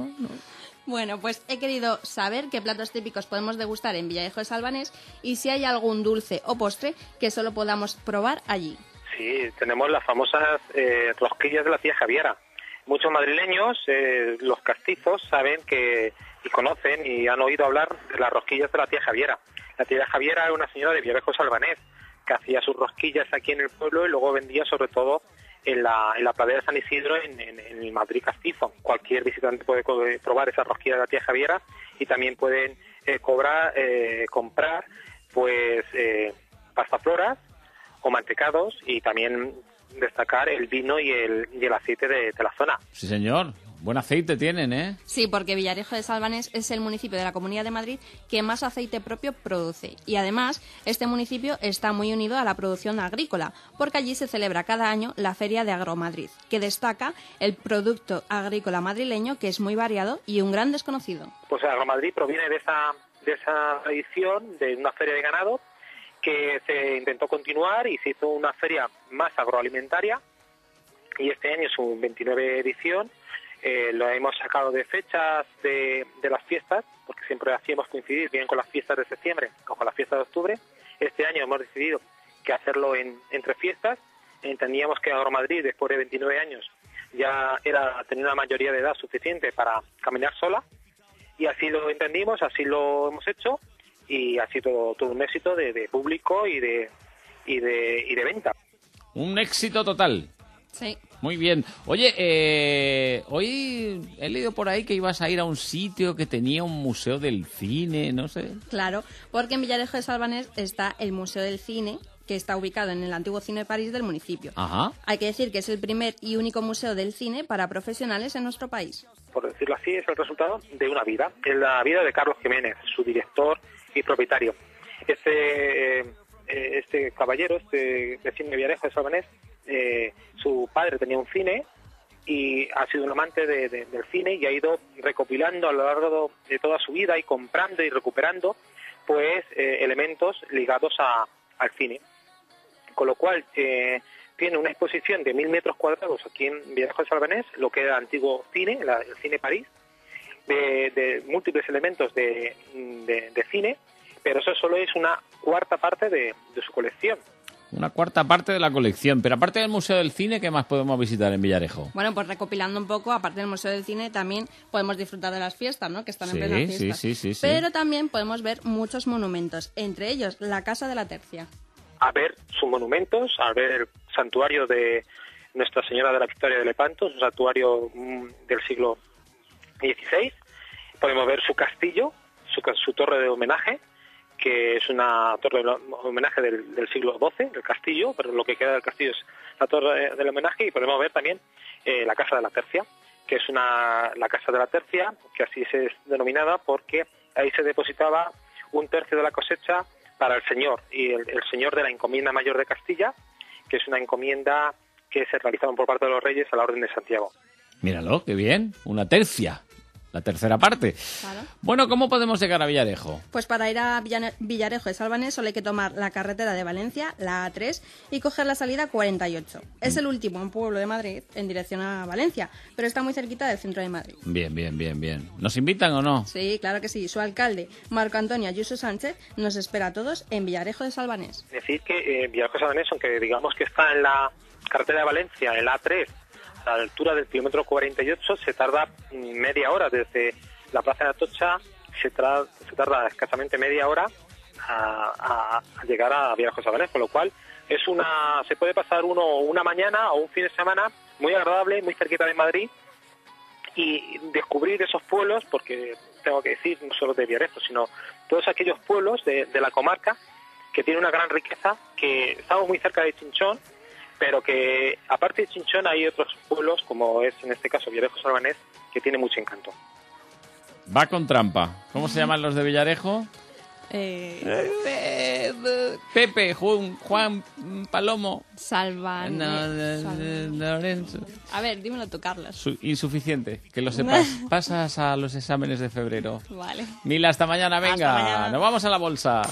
Bueno, pues he querido saber qué platos típicos podemos degustar en Villarejo de Salvanés y si hay algún dulce o postre que solo podamos probar allí. Sí, tenemos las famosas rosquillas de la tía Javiera. Muchos madrileños, los castizos, saben y conocen y han oído hablar de las rosquillas de la tía Javiera. La tía Javiera era una señora de Villarejo de Salvanés que hacía sus rosquillas aquí en el pueblo y luego vendía sobre todo en la pradera de San Isidro, en el Madrid castizo. Cualquier visitante puede probar esas rosquillas de la tía Javiera y también pueden comprar pues pastafloras o mantecados, y también destacar el vino y el aceite de la zona. Sí, señor. Buen aceite tienen, ¿eh? Sí, porque Villarejo de Salvanés es el municipio de la Comunidad de Madrid que más aceite propio produce. Y además, este municipio está muy unido a la producción agrícola, porque allí se celebra cada año la Feria de Agromadrid, que destaca el producto agrícola madrileño, que es muy variado y un gran desconocido. Pues Agromadrid proviene de esa tradición de una feria de ganado que se intentó continuar y se hizo una feria más agroalimentaria, y este año es su 29 edición. Lo hemos sacado de fechas de las fiestas, porque siempre hacíamos coincidir bien con las fiestas de septiembre o con las fiestas de octubre. Este año hemos decidido que hacerlo entre fiestas. Entendíamos que Agromadrid, después de 29 años, ya tenía una mayoría de edad suficiente para caminar sola, y así lo entendimos, así lo hemos hecho, y ha sido todo un éxito de público y de venta. Un éxito total. Sí. Muy bien. Oye, hoy he leído por ahí que ibas a ir a un sitio que tenía un museo del cine, no sé. Claro, porque en Villarejo de Salvanés está el Museo del Cine, que está ubicado en el antiguo Cine de París del municipio. Ajá. Hay que decir que es el primer y único museo del cine para profesionales en nuestro país. Por decirlo así, es el resultado de una vida. Es la vida de Carlos Jiménez, su director y propietario. Este caballero, vecino de Villarejo de Salvanés, su padre tenía un cine y ha sido un amante del cine, y ha ido recopilando a lo largo de toda su vida y comprando y recuperando pues elementos ligados al cine. Con lo cual tiene una exposición de 1.000 metros cuadrados aquí en Villarejo de Salvanés, lo que era el antiguo cine, el Cine París, de múltiples elementos de cine, pero eso solo es una cuarta parte de su colección. Una cuarta parte de la colección. Pero aparte del Museo del Cine, ¿qué más podemos visitar en Villarejo? Bueno, pues recopilando un poco, aparte del Museo del Cine, también podemos disfrutar de las fiestas, ¿no? Que están en plena fiesta. Sí. Pero también podemos ver muchos monumentos, entre ellos la Casa de la Tercia. A ver sus monumentos, a ver el santuario de Nuestra Señora de la Victoria de Lepanto, un santuario del siglo XVI. Podemos ver su castillo, su torre de homenaje, que es una torre de homenaje del siglo XII, del castillo, pero lo que queda del castillo es la torre del homenaje. Y podemos ver también la Casa de la Tercia, que es la Casa de la Tercia, que así se es denominada porque ahí se depositaba un tercio de la cosecha para el señor, y el señor de la encomienda mayor de Castilla, que es una encomienda que se realizaba por parte de los reyes a la Orden de Santiago. Míralo, qué bien, una tercia. La tercera parte. Claro. Bueno, ¿cómo podemos llegar a Villarejo? Pues para ir a Villarejo de Salvanés solo hay que tomar la carretera de Valencia, la A3, y coger la salida 48. Es el último pueblo de Madrid en dirección a Valencia, pero está muy cerquita del centro de Madrid. Bien. ¿Nos invitan o no? Sí, claro que sí. Su alcalde, Marco Antonio Ayuso Sánchez, nos espera a todos en Villarejo de Salvanés. Decir que Villarejo de Salvanés, aunque digamos que está en la carretera de Valencia, en la A3, a la altura del kilómetro 48, se tarda media hora. Desde la Plaza de Atocha se tarda escasamente media hora a llegar a Villarejo de Salvanés, con lo cual se puede pasar una mañana o un fin de semana muy agradable, muy cerquita de Madrid, y descubrir esos pueblos, porque tengo que decir, no solo de Villarejo, sino todos aquellos pueblos de la comarca que tienen una gran riqueza, que estamos muy cerca de Chinchón, pero que aparte de Chinchón hay otros pueblos, como es en este caso Villarejo de Salvanés, que tiene mucho encanto. Va con trampa. ¿Cómo se llaman los de Villarejo? Pepe, Juan, Palomo. Salvan. Lorenzo. A ver, dímelo tú, Carlos. Insuficiente, que lo sepas. Pasas a los exámenes de febrero. Vale. Mila, hasta mañana, venga. Hasta mañana. Nos vamos a la bolsa.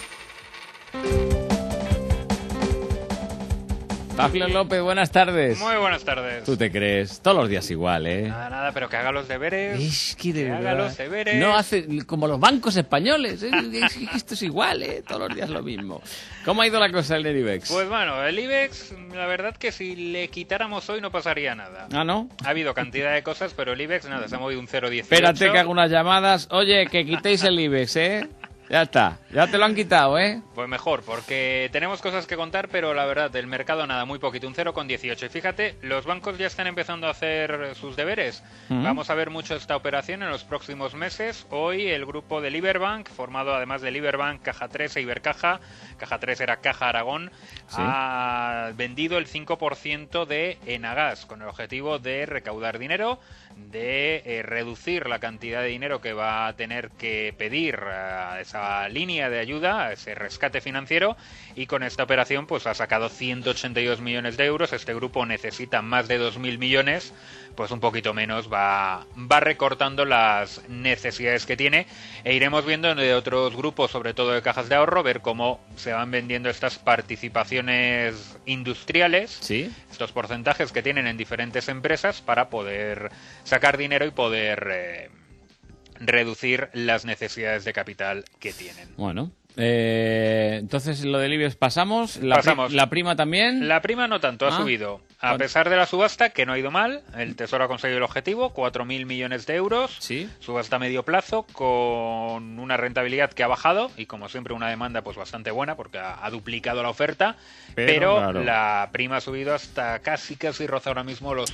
Pablo López, buenas tardes. Muy buenas tardes. ¿Tú te crees? Todos los días igual, ¿eh? Nada, pero que haga los deberes. Es que de verdad. Haga los deberes. No hace como los bancos españoles. Es que esto es igual, ¿eh? Todos los días lo mismo. ¿Cómo ha ido la cosa en el IBEX? Pues bueno, el IBEX, la verdad que si le quitáramos hoy no pasaría nada. ¿Ah, no? Ha habido cantidad de cosas, pero el IBEX nada, se ha movido un 0,18. Espérate que hago unas llamadas. Oye, que quitéis el IBEX, ¿eh? Ya está, ya te lo han quitado, ¿eh? Pues mejor, porque tenemos cosas que contar, pero la verdad, del mercado nada, muy poquito, un 0,18. Y fíjate, los bancos ya están empezando a hacer sus deberes. Vamos a ver mucho esta operación en los próximos meses. Hoy el grupo de Liberbank, formado además de Liberbank, Caja 3 e Ibercaja, Caja 3 era Caja Aragón, ha vendido el 5% de Enagas, con el objetivo de recaudar dinero, de reducir la cantidad de dinero que va a tener que pedir a esa línea de ayuda, a ese rescate financiero, y con esta operación pues ha sacado 182 millones de euros. Este grupo necesita más de 2.000 millones, pues un poquito menos va recortando las necesidades que tiene, e iremos viendo de otros grupos, sobre todo de cajas de ahorro, ver cómo se van vendiendo estas participaciones industriales, estos porcentajes que tienen en diferentes empresas para poder sacar dinero y poder reducir las necesidades de capital que tienen. Bueno, entonces lo del IBEX pasamos. ¿La prima también? La prima no tanto, ha subido. A pesar de la subasta, que no ha ido mal, el Tesoro ha conseguido el objetivo, 4.000 millones de euros. Subasta a medio plazo, con una rentabilidad que ha bajado, y como siempre una demanda pues bastante buena, porque ha duplicado la oferta, pero claro, la prima ha subido hasta casi rozar ahora mismo los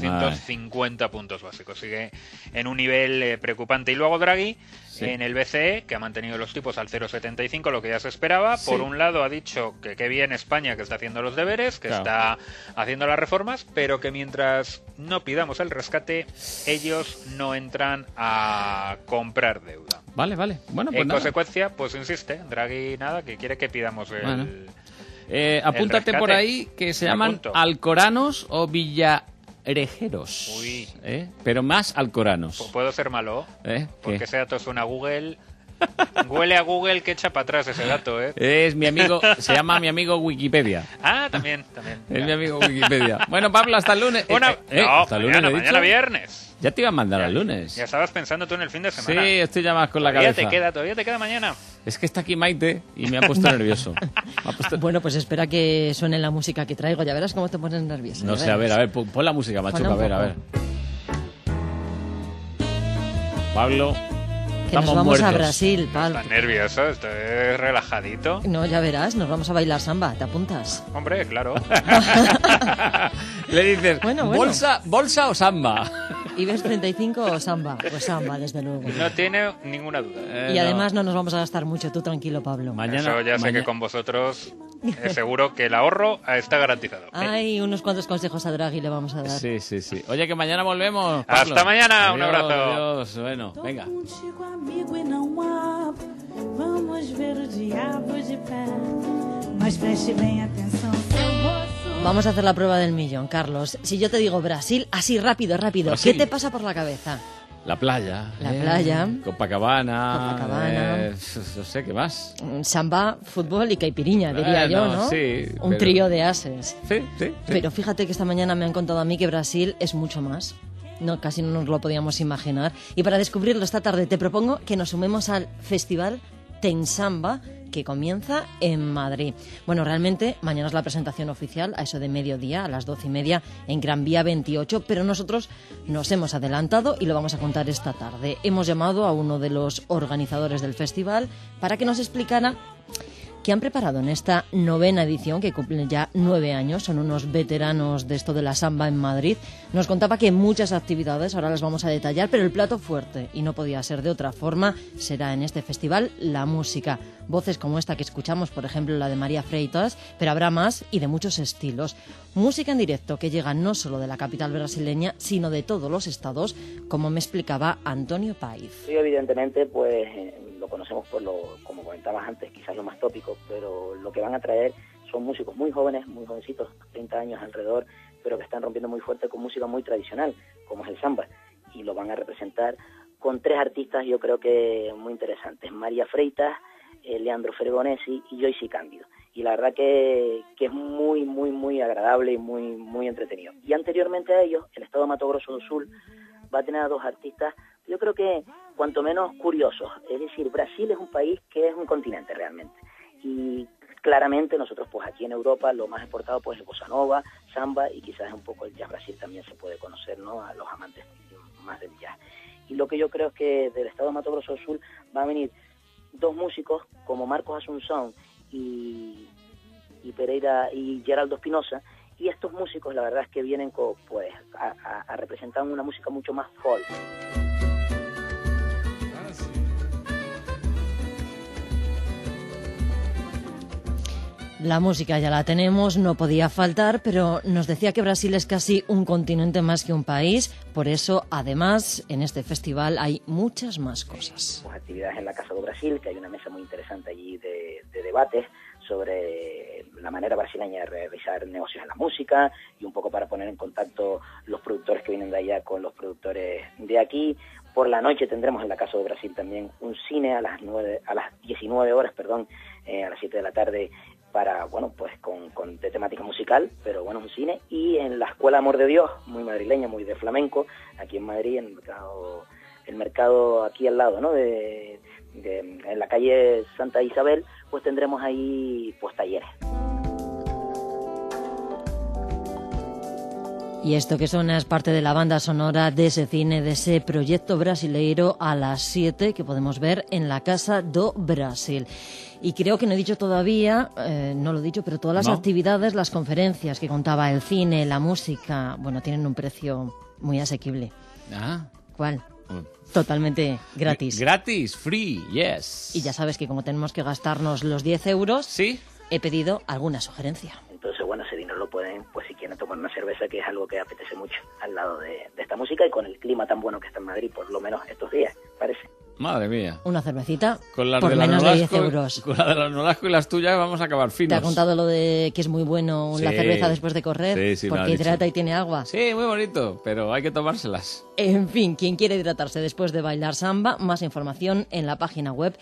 450 puntos básicos. Sigue en un nivel preocupante. Y luego Draghi, en el BCE, que ha mantenido los tipos al 0,75, lo que ya se esperaba. Por un lado ha dicho que qué bien España, que está haciendo los deberes, que está haciendo las reformas, pero que mientras no pidamos el rescate, ellos no entran a comprar deuda. Vale. Bueno, pues en consecuencia, pues insiste, Draghi que quiere que pidamos el apúntate por ahí, que se llaman alcoranos o villarejeros. Uy. Pero más alcoranos. Puedo ser malo, porque ese dato suena a Google. Huele a Google que echa para atrás ese dato, Es mi amigo, se llama mi amigo Wikipedia. También. Es mi amigo Wikipedia. Bueno, Pablo, hasta el lunes. Hasta el lunes, mañana viernes. Ya te iba a mandar al lunes. Ya estabas pensando tú en el fin de semana. Sí, estoy ya más con la cabeza. Todavía te queda mañana. Es que está aquí Maite y me ha puesto nervioso. Bueno, pues espera que suene la música que traigo. Ya verás cómo te pones nervioso. No sé, a ver, pon la música, Machuca, a ver. Pablo... Que nos vamos a Brasil, Pablo. ¿Estás nervioso? Esto es relajadito. No, ya verás, nos vamos a bailar samba. ¿Te apuntas? Hombre, claro. Le dices, bueno. ¿bolsa o samba? ¿IBEX 35 o samba? Pues samba, desde luego. No tiene ninguna duda. Y además no nos vamos a gastar mucho. Tú tranquilo, Pablo. Eso ya sé que con vosotros seguro que el ahorro está garantizado. Hay unos cuantos consejos a Draghi le vamos a dar. Sí. Oye, que mañana volvemos, Pablo. Hasta mañana, un abrazo. Adiós. Bueno, venga. Amigo e não abro, vamos ver o diabo de pé, mas preste bem atenção, seu rosto. Vamos a hacer la prueba del millón, Carlos. Si yo te digo Brasil, así rápido, Brasil. ¿Qué te pasa por la cabeza? La playa. La playa. Copacabana. No sé, ¿qué más? Samba, fútbol y caipiriña, diría yo, ¿no? Sí. Un trío de ases. Sí. Pero fíjate que esta mañana me han contado a mí que Brasil es mucho más. No, casi no nos lo podíamos imaginar. Y para descubrirlo esta tarde te propongo que nos sumemos al festival Tensamba, que comienza en Madrid. Bueno, realmente mañana es la presentación oficial, a eso de mediodía, a las 12:30, en Gran Vía 28, pero nosotros nos hemos adelantado y lo vamos a contar esta tarde. Hemos llamado a uno de los organizadores del festival para que nos explicara qué han preparado en esta 9ª edición, que cumplen ya 9 años, son unos veteranos de esto de la samba en Madrid. Nos contaba que muchas actividades, ahora las vamos a detallar, pero el plato fuerte, y no podía ser de otra forma, será en este festival la música. Voces como esta que escuchamos, por ejemplo la de María Freitas, pero habrá más y de muchos estilos. Música en directo que llega no solo de la capital brasileña, sino de todos los estados, como me explicaba Antonio Paiz. Sí, evidentemente, pues lo conocemos por como comentabas antes, quizás lo más tópico, pero lo que van a traer son músicos muy jóvenes, muy jovencitos, 30 años alrededor, pero que están rompiendo muy fuerte con música muy tradicional, como es el samba, y lo van a representar con 3 artistas, yo creo que muy interesantes: María Freitas, Leandro Fregonesi y Joyce Cándido. Y la verdad que es muy agradable y muy entretenido. Y anteriormente a ellos, el estado de Mato Grosso do Sul va a tener a 2 artistas, yo creo que cuanto menos curiosos. Es decir, Brasil es un país que es un continente realmente. Y claramente nosotros pues aquí en Europa lo más exportado pues es bossa nova, samba y quizás un poco el jazz. Brasil también se puede conocer, ¿no?, a los amantes más del jazz. Y lo que yo creo es que del estado de Mato Grosso do Sul va a venir dos músicos como Marcos Asunción y Pereira y Geraldo Espinosa, y estos músicos la verdad es que vienen pues a representar una música mucho más folk. La música ya la tenemos, no podía faltar, pero nos decía que Brasil es casi un continente más que un país, por eso, además, en este festival hay muchas más cosas. Pues actividades en la Casa do Brasil, que hay una mesa muy interesante allí de debates sobre la manera brasileña de realizar negocios en la música y un poco para poner en contacto los productores que vienen de allá con los productores de aquí. Por la noche tendremos en la Casa do Brasil también un cine a las 19 horas, a las 7 de la tarde, para, bueno, pues de temática musical, pero bueno, un cine. Y en la Escuela Amor de Dios, muy madrileña, muy de flamenco, aquí en Madrid, en el mercado aquí al lado, ¿no? En la calle Santa Isabel, pues tendremos ahí pues talleres. Y esto que suena es parte de la banda sonora de ese cine, de ese proyecto brasileiro a las 7 que podemos ver en la Casa do Brasil. Y creo que no he dicho todavía, no lo he dicho, pero todas las actividades, las conferencias que contaba, el cine, la música, bueno, tienen un precio muy asequible. ¿Cuál? Totalmente gratis. Gratis, free, yes. Y ya sabes que como tenemos que gastarnos los 10 euros, ¿sí? He pedido alguna sugerencia. Entonces, bueno, ese dinero lo pueden, pues si quieren tomar una cerveza, que es algo que apetece mucho al lado de esta música y con el clima tan bueno que está en Madrid, por lo menos estos días, parece. Madre mía. Una cervecita con las por de menos de 10 euros. Con la de las Nolasco y las tuyas vamos a acabar finos. ¿Te ha contado lo de que es muy bueno la cerveza después de correr? Sí, porque hidrata y tiene agua. Sí, muy bonito, pero hay que tomárselas. En fin, quien quiere hidratarse después de bailar samba, más información en la página web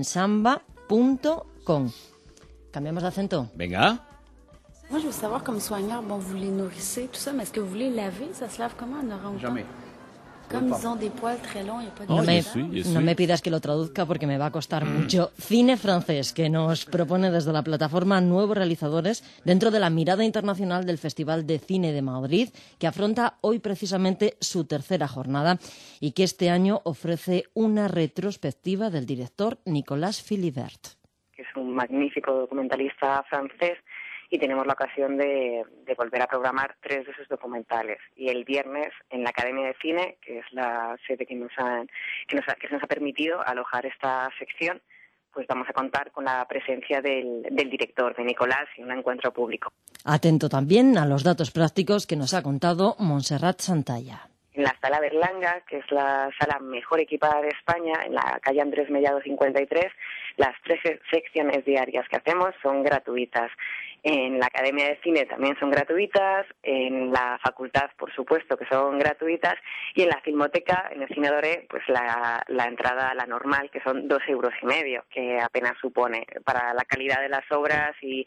tensamba.com. ¿Cambiamos de acento? Venga. Moi, je veux savoir, comme soigneur, bon, vous les nourrissez, tout ça, mais est-ce que vous les lavez? Ça se lave comment en orang-outan? Jamais. Comme ils ont des poils très longs, il n'y a pas de... No me pidas que lo traduzca porque me va a costar mucho. Cine francés, que nos propone desde la plataforma nuevos realizadores dentro de la mirada internacional del Festival de Cine de Madrid, que afronta hoy precisamente su tercera jornada y que este año ofrece una retrospectiva del director Nicolas Philibert. Que es un magnífico documentalista francés, y tenemos la ocasión de volver a programar 3 de sus documentales. Y el viernes, en la Academia de Cine, que es la sede que nos ha permitido alojar esta sección, pues vamos a contar con la presencia del director, de Nicolás, y un encuentro público. Atento también a los datos prácticos que nos ha contado Montserrat Santalla. En la Sala Berlanga, que es la sala mejor equipada de España, en la calle Andrés Mellado 53, las 3 secciones diarias que hacemos son gratuitas. En la Academia de Cine también son gratuitas, en la facultad, por supuesto, que son gratuitas, y en la Filmoteca, en el Cine Doré, pues la entrada, la normal, que son 2,5 euros, que apenas supone para la calidad de las obras y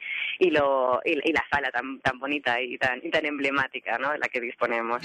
la sala tan bonita y tan emblemática, ¿no?, de la que disponemos.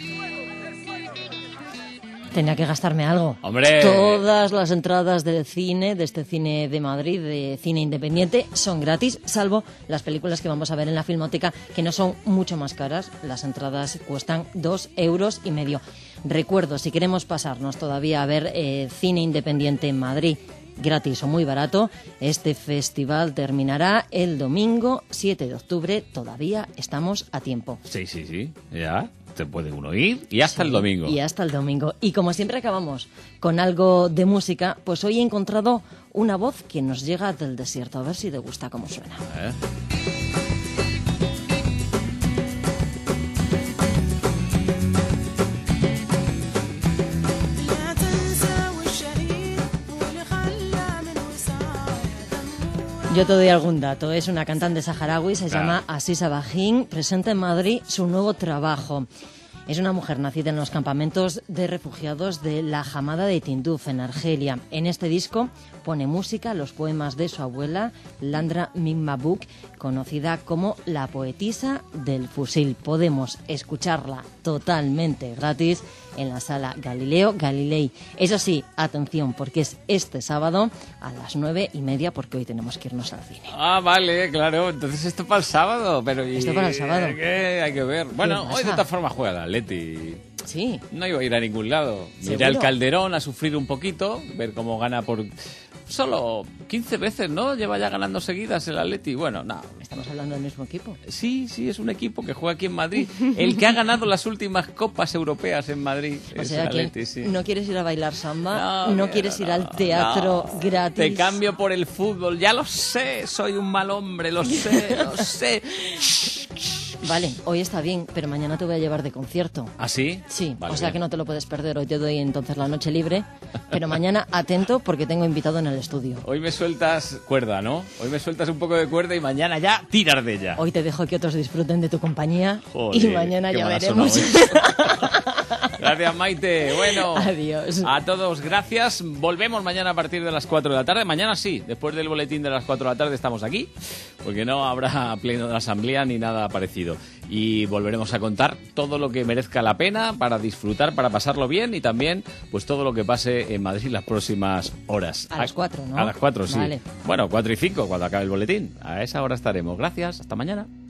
Tenía que gastarme algo. ¡Hombre! Todas las entradas del cine, de este cine de Madrid, de cine independiente, son gratis, salvo las películas que vamos a ver en la Filmoteca, que no son mucho más caras. Las entradas cuestan 2,5 euros. Recuerdo, si queremos pasarnos todavía a ver cine independiente en Madrid, gratis o muy barato, este festival terminará el domingo 7 de octubre. Todavía estamos a tiempo. Sí, ya. Se puede uno ir y hasta el domingo. Y hasta el domingo. Y como siempre acabamos con algo de música, pues hoy he encontrado una voz que nos llega del desierto. A ver si te gusta cómo suena. Yo te doy algún dato. Es una cantante saharaui, se llama Aziza Bahin, presenta en Madrid su nuevo trabajo. Es una mujer nacida en los campamentos de refugiados de la Hamada de Tinduf, en Argelia. En este disco pone música a los poemas de su abuela, Landra Mimmabouk, conocida como la poetisa del fusil. Podemos escucharla totalmente gratis en la sala Galileo Galilei. Eso sí, atención, porque es este sábado a las 9:30, porque hoy tenemos que irnos al cine. Ah, vale, claro. Entonces esto para el sábado. Pero esto para el sábado. Hay que ver. Bueno, hoy de esta forma juega el Atleti. Sí. No iba a ir a ningún lado. Me iré ¿Seguro? al Calderón a sufrir un poquito, ver cómo gana por... Solo 15 veces, ¿no? Lleva ya ganando seguidas el Atleti. Bueno, nada. Estamos hablando del mismo equipo. Sí, es un equipo que juega aquí en Madrid. El que ha ganado las últimas copas europeas en Madrid O es sea el que Atleti, sí. no quieres ir a bailar samba, no quieres ir al teatro gratis. Te cambio por el fútbol, ya lo sé, soy un mal hombre, lo sé, lo sé. Vale, hoy está bien, pero mañana te voy a llevar de concierto. ¿Ah, sí? Sí, Vale, o sea bien. que no te lo puedes perder. Hoy te doy entonces la noche libre, pero mañana atento porque tengo invitado en el estudio. Hoy me sueltas cuerda, ¿no? Hoy me sueltas un poco de cuerda y mañana ya tirar de ella. Hoy te dejo que otros disfruten de tu compañía Joder, y mañana qué ya mal ha veremos. sonado Gracias, Maite. Bueno, adiós. A todos, gracias. Volvemos mañana a partir de las 4 de la tarde. Mañana sí, después del boletín de las 4 de la tarde estamos aquí, porque no habrá pleno de la asamblea ni nada parecido. Y volveremos a contar todo lo que merezca la pena para disfrutar, para pasarlo bien y también pues todo lo que pase en Madrid las próximas horas. A las 4, ¿no? A las 4, sí. Vale. Bueno, 4 y 5 cuando acabe el boletín. A esa hora estaremos. Gracias. Hasta mañana.